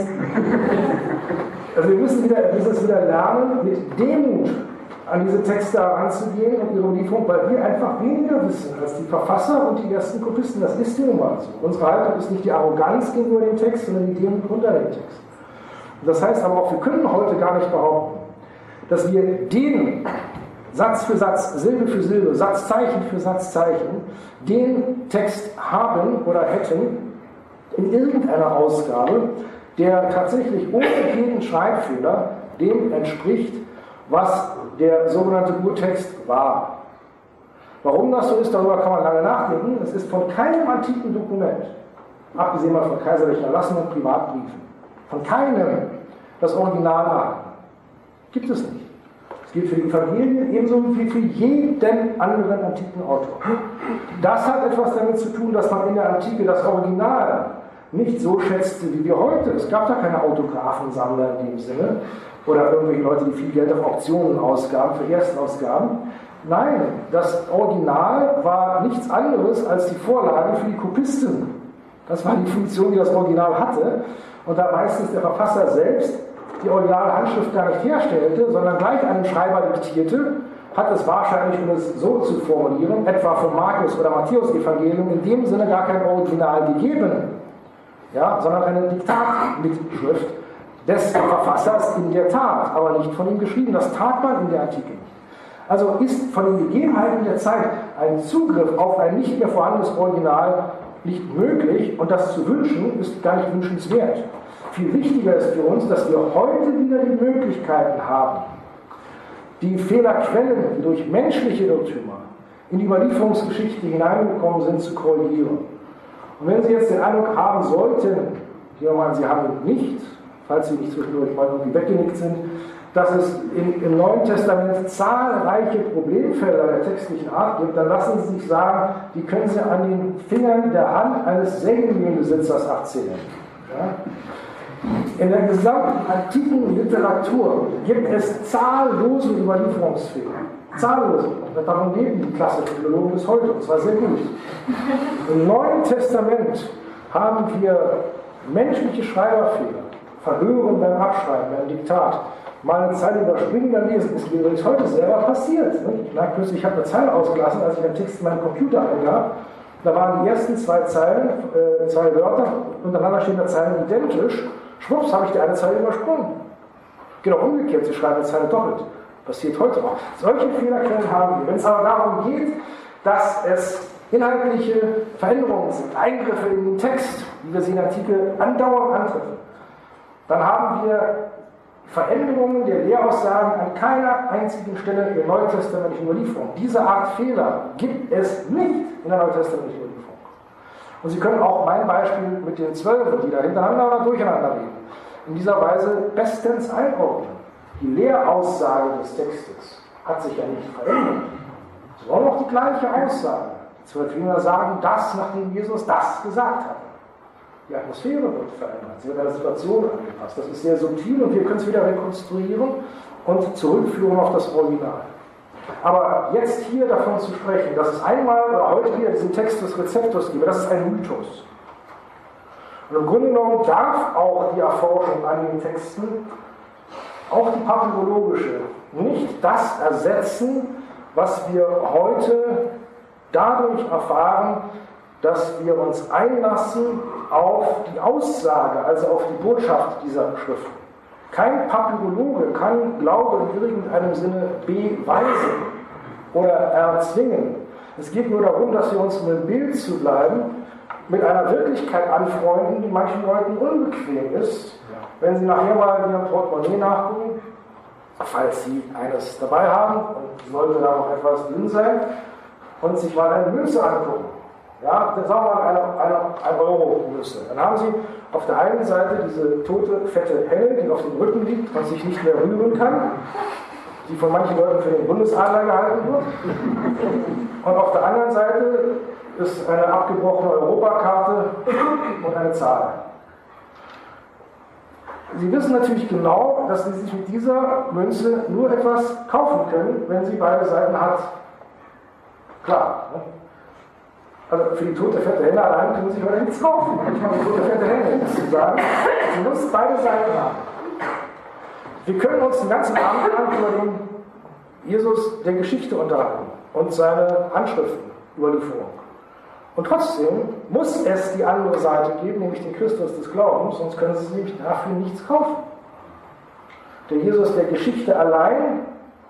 A: also wir müssen wieder, müssen es wieder lernen, mit Demut an diese Texte heranzugehen und ihre Lieferung, weil wir einfach weniger wissen als die Verfasser und die ersten Kopisten. Das ist nun mal so. Unsere Haltung ist nicht die Arroganz gegenüber dem Text, sondern die Demut unter dem Text. Und das heißt aber auch, wir können heute gar nicht behaupten, dass wir den Satz für Satz, Silbe für Silbe, Satzzeichen für Satzzeichen, den Text haben oder hätten in irgendeiner Ausgabe, der tatsächlich ohne jeden Schreibfehler dem entspricht, was der sogenannte Urtext war. Warum das so ist, darüber kann man lange nachdenken. Es ist von keinem antiken Dokument, abgesehen mal von kaiserlichen Erlassen und Privatbriefen, von keinem das Original erhalten. Gibt es nicht. Es gilt für die Evangelien ebenso wie für jeden anderen antiken Autor. Das hat etwas damit zu tun, dass man in der Antike das Original nicht so schätzte wie wir heute. Es gab da keine Autographensammler in dem Sinne oder irgendwelche Leute, die viel Geld auf Auktionen ausgaben, für Erstausgaben. Nein, das Original war nichts anderes als die Vorlage für die Kopisten. Das war die Funktion, die das Original hatte. Und da meistens der Verfasser selbst die originale Handschrift gar nicht herstellte, sondern gleich einen Schreiber diktierte, hat es wahrscheinlich, um es so zu formulieren, etwa vom Markus- oder Matthäus-Evangelium in dem Sinne gar kein Original gegeben, ja, sondern eine Diktatmitschrift des Verfassers in der Tat, aber nicht von ihm geschrieben. Das tat man in der Antike nicht. Also ist von den Gegebenheiten der Zeit ein Zugriff auf ein nicht mehr vorhandenes Original nicht möglich, und das zu wünschen, ist gar nicht wünschenswert. Viel wichtiger ist für uns, dass wir heute wieder die Möglichkeiten haben, die Fehlerquellen, die durch menschliche Irrtümer in die Überlieferungsgeschichte hineingekommen sind, zu korrigieren. Und wenn Sie jetzt den Eindruck haben sollten, hier mal, Sie haben ihn nicht, falls Sie nicht zwischendurch mal irgendwie weggenickt sind, dass es in, im Neuen Testament zahlreiche Problemfelder der textlichen Art gibt, dann lassen Sie sich sagen, die können Sie an den Fingern der Hand eines Sägemühlenbesitzers abzählen. Ja? In der gesamten antiken Literatur gibt es zahllose Überlieferungsfehler. Zahllose. Davon leben die klassischen Philologen bis heute, und zwar sehr gut. Im Neuen Testament haben wir menschliche Schreiberfehler, Verhören beim Abschreiben, beim Diktat, mal eine Zeile überspringen, dann lesen. Das ist mir übrigens heute selber passiert. Ich lag plötzlich, ich habe eine Zeile ausgelassen, als ich einen Text in meinen Computer eingab. Da waren die ersten zwei Zeilen, äh, zwei Wörter untereinander stehende Zeilen identisch. Schwupps, habe ich die eine Zeile übersprungen. Genau umgekehrt, Sie schreiben eine Zeile doppelt. Passiert heute auch. Solche Fehlerquellen haben wir. Wenn es aber darum geht, dass es inhaltliche Veränderungen sind, Eingriffe in den Text, wie wir sie in der Antike andauernd antreffen, dann haben wir Veränderungen der Lehraussagen an keiner einzigen Stelle der neutestamentlichen Überlieferung. Diese Art Fehler gibt es nicht in der neutestamentlichen Überlieferung. Und Sie können auch mein Beispiel mit den Zwölfen, die da hintereinander oder durcheinander reden, in dieser Weise bestens einordnen. Die Lehraussage des Textes hat sich ja nicht verändert. Es war noch die gleiche Aussage. Die zwölf Jünger sagen das, nachdem Jesus das gesagt hat. Die Atmosphäre wird verändert, sie wird an der Situation angepasst. Das ist sehr subtil und wir können es wieder rekonstruieren und zurückführen auf das Original. Aber jetzt hier davon zu sprechen, dass es einmal oder heute wieder diesen Text des Rezeptus gibt, das ist ein Mythos. Und im Grunde genommen darf auch die Erforschung an den Texten, auch die papyrologische, nicht das ersetzen, was wir heute dadurch erfahren, dass wir uns einlassen auf die Aussage, also auf die Botschaft dieser Schriften. Kein Papyrologe kann Glaube in irgendeinem Sinne beweisen oder erzwingen. Es geht nur darum, dass wir uns, um im Bild zu bleiben, mit einer Wirklichkeit anfreunden, die manchen Leuten unbequem ist, wenn sie nachher mal in ihrem Portemonnaie nachgucken, falls sie eines dabei haben, und sollte da noch etwas drin sein, und sich mal eine Münze angucken. Ja, dann sagen wir mal eine, eine, eine Euro-Münze. Dann haben Sie auf der einen Seite diese tote, fette Henne, die auf dem Rücken liegt und sich nicht mehr rühren kann, die von manchen Leuten für den Bundesadler gehalten wird. Und auf der anderen Seite ist eine abgebrochene Europakarte und eine Zahl. Sie wissen natürlich genau, dass Sie sich mit dieser Münze nur etwas kaufen können, wenn sie beide Seiten hat. Klar. Ne? Also für die tote, fette Henne allein können Sie sich heute nichts kaufen. Ich habe eine tote, fette Henne, zu sagen. Sie muss beide Seiten haben. Wir können uns den ganzen Abend lang über den Jesus der Geschichte unterhalten und seine Handschriften, Überlieferung. Und trotzdem muss es die andere Seite geben, nämlich den Christus des Glaubens, sonst können Sie nämlich dafür nichts kaufen. Der Jesus der Geschichte allein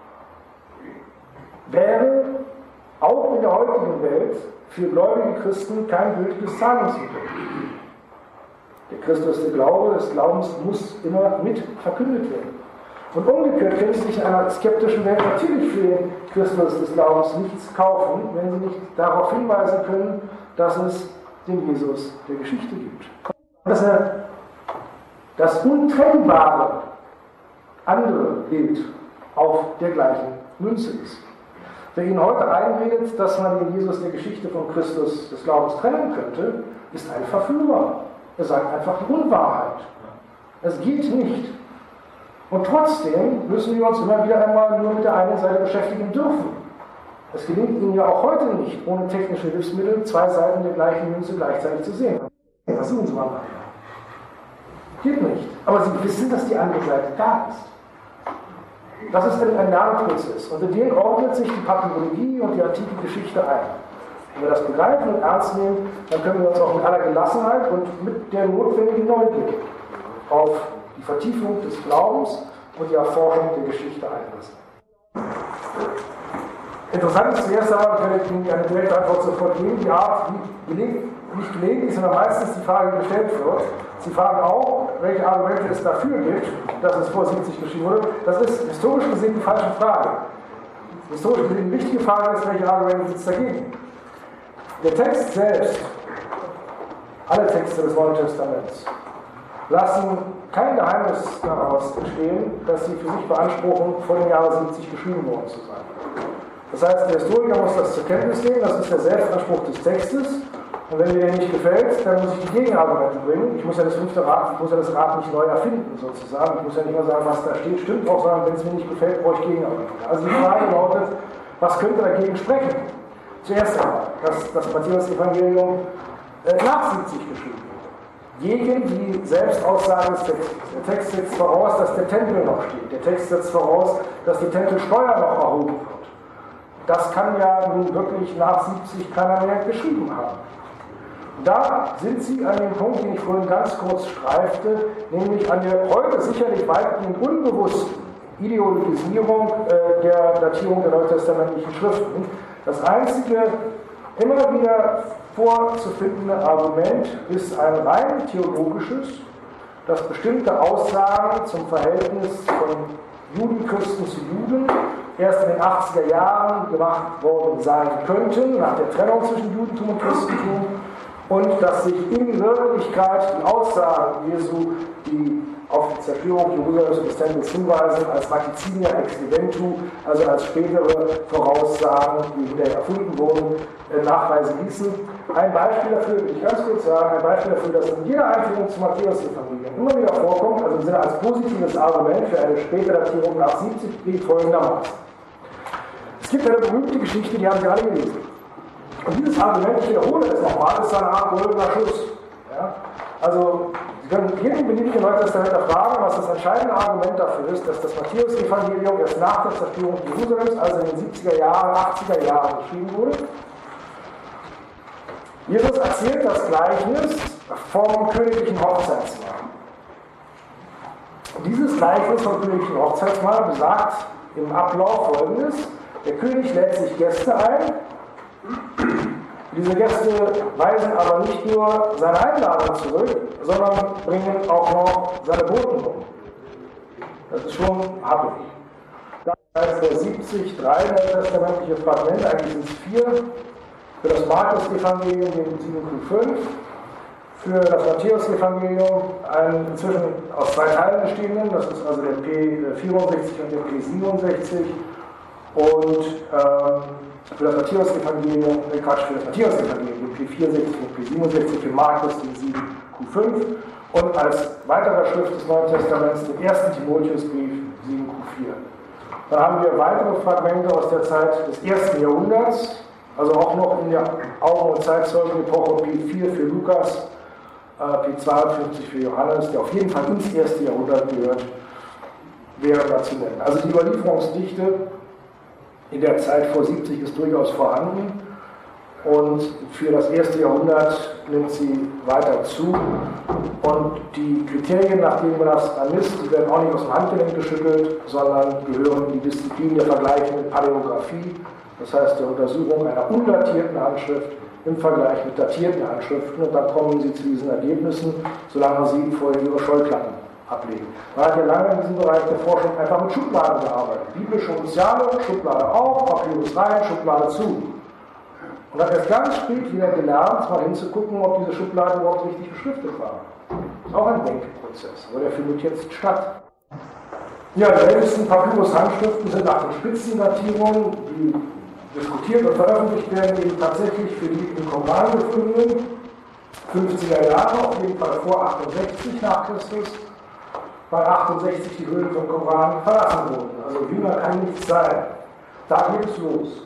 A: wäre auch in der heutigen Welt für gläubige Christen kein gültiges Zahlungsmittel. Der Christus der Glaube des Glaubens muss immer mit verkündet werden. Und umgekehrt können Sie sich in einer skeptischen Welt natürlich für den Christus des Glaubens nichts kaufen, wenn Sie nicht darauf hinweisen können, dass es den Jesus der Geschichte gibt. Dass er das untrennbare andere Bild auf der gleichen Münze ist. Wer Ihnen heute einredet, dass man den Jesus der Geschichte von Christus des Glaubens trennen könnte, ist ein Verführer. Er sagt einfach die Unwahrheit. Es geht nicht. Und trotzdem müssen wir uns immer wieder einmal nur mit der einen Seite beschäftigen dürfen. Es gelingt Ihnen ja auch heute nicht, ohne technische Hilfsmittel zwei Seiten der gleichen Münze gleichzeitig zu sehen. Versuchen Sie mal nachher. Geht nicht. Aber Sie wissen, dass die andere Seite da ist. Das ist ein Lernprozess. Und in den ordnet sich die Papyrologie und die antike Geschichte ein. Wenn wir das begreifen und ernst nehmen, dann können wir uns auch mit aller Gelassenheit und mit der notwendigen Neugier auf die Vertiefung des Glaubens und die Erforschung der Geschichte einlassen. Interessant ist zuerst einmal, ich werde Ihnen eine direkte Antwort sofort geben, die Art, wie gelegentlich, nicht gelegentlich, sondern meistens die Frage gestellt wird. Sie fragen auch, welche Argumente es dafür gibt, dass es vor siebzig geschrieben wurde. Das ist historisch gesehen die falsche Frage. Historisch gesehen die wichtige Frage ist, welche Argumente gibt es dagegen? Der Text selbst, alle Texte des Neuen Testaments, lassen kein Geheimnis daraus entstehen, dass sie für sich beanspruchen, vor dem Jahre siebzig geschrieben worden zu sein. Das heißt, der Historiker muss das zur Kenntnis nehmen, das ist der Selbstanspruch des Textes. Und wenn mir der nicht gefällt, dann muss ich die Gegenargumente bringen. Ich muss ja das fünfte Rad, ich muss ja das Rad nicht neu erfinden, sozusagen. Ich muss ja nicht mal sagen, was da steht, stimmt auch, sondern wenn es mir nicht gefällt, brauche ich Gegenargumente. Also die Frage lautet, was könnte dagegen sprechen? Zuerst einmal, dass das Matthäus-Evangelium äh, nach siebzig geschrieben wird. Gegen die Selbstaussage des Textes. Der Text setzt voraus, dass der Tempel noch steht. Der Text setzt voraus, dass die Tempelsteuer noch erhoben wird. Das kann ja nun wirklich nach siebzig keiner mehr geschrieben haben. Da sind Sie an dem Punkt, den ich vorhin ganz kurz streifte, nämlich an der heute sicherlich weitgehend unbewussten Ideologisierung äh, der Datierung der neutestamentlichen Schriften. Das einzige immer wieder vorzufindende Argument ist ein rein theologisches, dass bestimmte Aussagen zum Verhältnis von Judenchristen zu Juden erst in den achtziger Jahren gemacht worden sein könnten, nach der Trennung zwischen Judentum und Christentum, und dass sich in Wirklichkeit die Aussagen Jesu, die auf die Zerstörung Jerusalems und des Tempels hinweisen, als Vaticina ex eventu, also als spätere Voraussagen, die hinterher erfunden wurden, nachweisen ließen. Ein Beispiel dafür, will ich ganz kurz sagen, ein Beispiel dafür, dass in jeder Einführung zum Matthäus-Evangelium immer wieder vorkommt, also im Sinne als positives Argument für eine späte Datierung nach siebzig, geht folgendermaßen. Es gibt eine berühmte Geschichte, die haben Sie alle gelesen. Und dieses Argument, ich wiederhole es nochmal, ist eine Art goldener Schuss. Ja? Also, Sie können jeden beliebigen Neutestamentler fragen, was das entscheidende Argument dafür ist, dass das Matthäus-Evangelium erst nach der Zerstörung Jerusalems, also in den siebziger Jahren, achtziger Jahren geschrieben wurde. Jesus erzählt das Gleichnis vom königlichen Hochzeitsmahl. Dieses Gleichnis vom königlichen Hochzeitsmahl besagt im Ablauf Folgendes: Der König lädt sich Gäste ein Diese Gäste weisen aber nicht nur seine Einladung zurück, sondern bringen auch noch seine Boten um. Das ist schon happig. Das heißt, der siebzig, drei neutestamentliche Fragment, eigentlich sind es vier, für das Markus-Evangelium, den sieben Q fünf, für das Matthäus-Evangelium, einen inzwischen aus zwei Teilen bestehenden, das ist also der P vierundsechzig und der P siebenundsechzig, und ähm, für das Matthäus-Evangelium, äh Quatsch, für das Matthäus-Evangelium, den P vierundsechzig und P siebenundsechzig, für Markus den sieben Q fünf und als weiterer Schrift des Neuen Testaments den ersten Timotheusbrief sieben Q vier. Dann haben wir weitere Fragmente aus der Zeit des ersten Jahrhunderts, also auch noch in der Augen- und Zeitzeugenepoche, P vier für Lukas, P zweiundfünfzig für Johannes, der auf jeden Fall ins erste Jahrhundert gehört, wäre da zu nennen. Also die Überlieferungsdichte in der Zeit vor siebzig ist durchaus vorhanden und für das erste Jahrhundert nimmt sie weiter zu. Und die Kriterien, nach denen man das dann misst, die werden auch nicht aus dem Handgelenk geschüttelt, sondern gehören in die Disziplin der vergleichenden Paläographie, das heißt der Untersuchung einer undatierten Handschrift im Vergleich mit datierten Handschriften, und dann kommen sie zu diesen Ergebnissen, solange sie vorher ihre Scheuklappen ablegen. Man hat ja lange in diesem Bereich der Forschung einfach mit Schubladen gearbeitet. Biblische Initiale, Schublade auf, Papyrus rein, Schublade zu. Und hat erst ganz spät wieder gelernt, mal hinzugucken, ob diese Schubladen überhaupt richtig beschriftet waren. Das ist auch ein Denkprozess, aber der findet jetzt statt. Ja, die ältesten Papyrus-Handschriften sind nach den Spitzendatierungen, die diskutiert und veröffentlicht werden, eben tatsächlich für die im Koran gefundenen fünfziger Jahre, auf jeden Fall vor achtundsechzig nach Christus, weil achtundsechzig die Höhlen vom Koran verlassen wurden. Also jünger kann nichts sein. Da geht es los.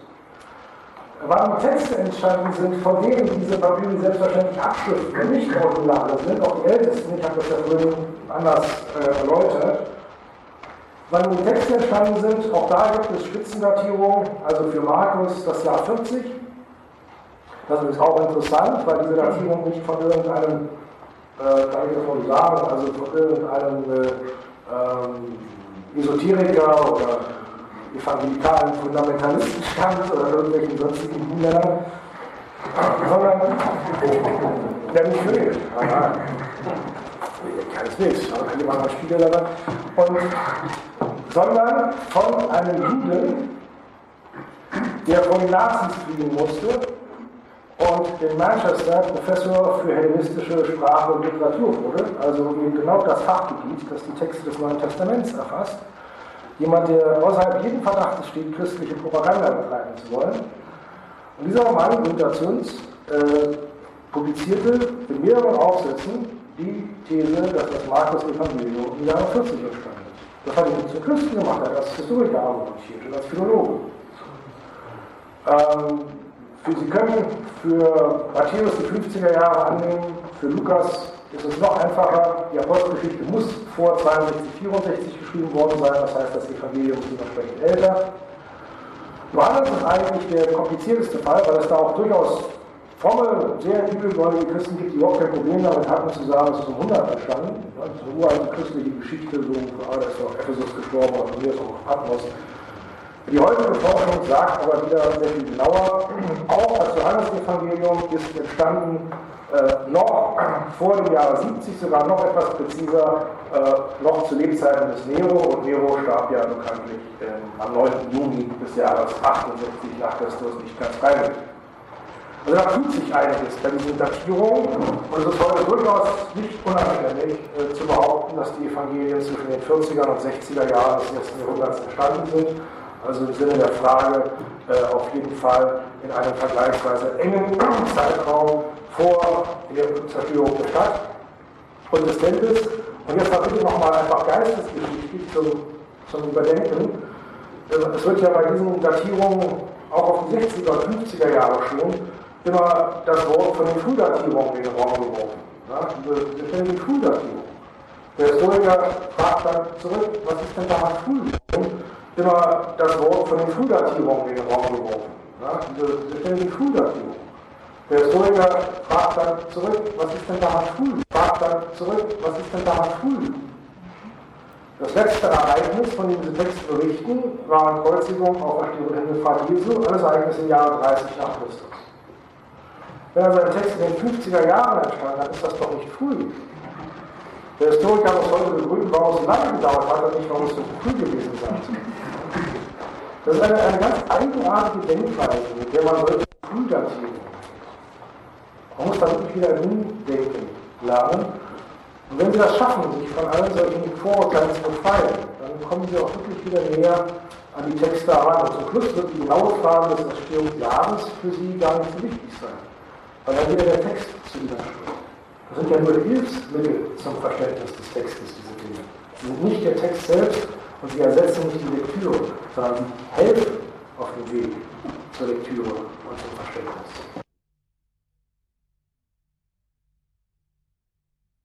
A: Wann die Texte entstanden sind, von denen diese Papyri selbstverständlich Abschriften und nicht Originale sind, auch die ältesten, ich habe das ja vorhin anders äh, erläutert. Wann die Texte entstanden sind, auch da gibt es Spitzendatierungen, also für Markus das Jahr vierzig. Das ist auch interessant, weil diese Datierung nicht von irgendeinem, äh, kann ich davon sagen, also von irgendeinem äh, ähm, Esoteriker oder evangelikalen Fundamentalisten stammt oder irgendwelchen sonstigen Buhmännern, sondern der nicht will. Keineswegs, aber kann jemand mal Spiegel daran. Und sondern von einem Juden, der von den Nazis fliehen musste und in Manchester Professor für hellenistische Sprache und Literatur wurde, also eben genau das Fachgebiet, das die Texte des Neuen Testaments erfasst. Jemand, der außerhalb jeden Verdachtes steht, christliche Propaganda betreiben zu wollen. Und dieser Mann, Günter Züns, äh, publizierte in mehreren Aufsätzen die These, dass das Markus-Evangelium im Jahre vierzig entstanden ist. Das hat er nicht zum Christen gemacht, er hat als Historiker argumentiert und als Philologe. Ähm, für, Sie können für Matthäus die fünfziger Jahre annehmen, für Lukas ist es noch einfacher. Die Apostelgeschichte muss vor zweiundsechzig, vierundsechzig geschrieben worden sein, das heißt, das Evangelium ist dementsprechend älter. Johannes ist eigentlich der komplizierteste Fall, weil es da auch durchaus fromme, sehr übelgläubige Christen gibt, die überhaupt kein Problem damit hatten, zu sagen, es ist um hundert entstanden. Das ist eine uralte christliche Geschichte, so, ah, da ist auf Ephesus gestorben, oder von mir ist auch auf Patmos. Die heutige Forschung sagt aber wieder sehr viel genauer, auch das Johannes-Evangelium ist entstanden äh, noch vor dem Jahre siebzig, sogar noch etwas präziser, äh, noch zu Lebzeiten des Nero, und Nero starb ja bekanntlich äh, am neunten Juni des Jahres achtundsechzig nach Christus, nicht ganz freiwillig. Also da tut sich einiges bei diesen Datierungen, und es ist heute durchaus nicht unanständig äh, zu behaupten, dass die Evangelien zwischen den vierziger und sechziger Jahren des ersten Jahrhunderts entstanden sind. Also im Sinne der Frage äh, auf jeden Fall in einem vergleichsweise engen Zeitraum vor der Zerstörung der Stadt und des Tempels. Und jetzt mal bitte nochmal einfach geistesgeschichtlich zum, zum Überdenken. Es wird ja bei diesen Datierungen auch auf die sechziger und fünfziger Jahre schon immer das Wort von den Frühdatierungen in den Raum geworfen. Ja, wir stellen die Frühdatierung. Der Historiker fragt dann zurück, was ist denn da früh? Immer das Wort von den Frühdatierungen in den Raum geworfen. Ja, wir stellen die Frühdatierung. Der Historiker fragt dann zurück, was ist denn da früh? Fragt dann zurück, was ist denn da früh? Das letzte Ereignis, von dem diese Texte berichten, waren Kreuzigung, Auferstehung und Himmelfahrt Jesu, alles Ereignisse im Jahre dreißig nach Christus. Wenn er seinen Text in den fünfziger Jahren entstand, dann ist das doch nicht früh. Der Historiker muss heute begründen, warum es so lange gedauert hat und nicht, warum es so früh gewesen sei. Das ist eine, eine ganz eigenartige Denkweise, mit der man solche Frühdatierungen. Man muss da wirklich wieder hindenken lernen. Und wenn Sie das schaffen, sich von allen solchen Vorurteilen zu befreien, dann kommen Sie auch wirklich wieder näher an die Texte heran. Und zum Schluss wird die genaue Frage des Entstehungsjahres für Sie gar nicht so wichtig sein, weil dann wieder der Text zu Ihnen spricht. Das sind ja nur Hilfsmittel zum Verständnis des Textes, diese Dinge. Sie sind nicht der Text selbst und sie ersetzen nicht die Lektüre, sondern sie helfen auf dem Weg zur Lektüre und zum Verständnis.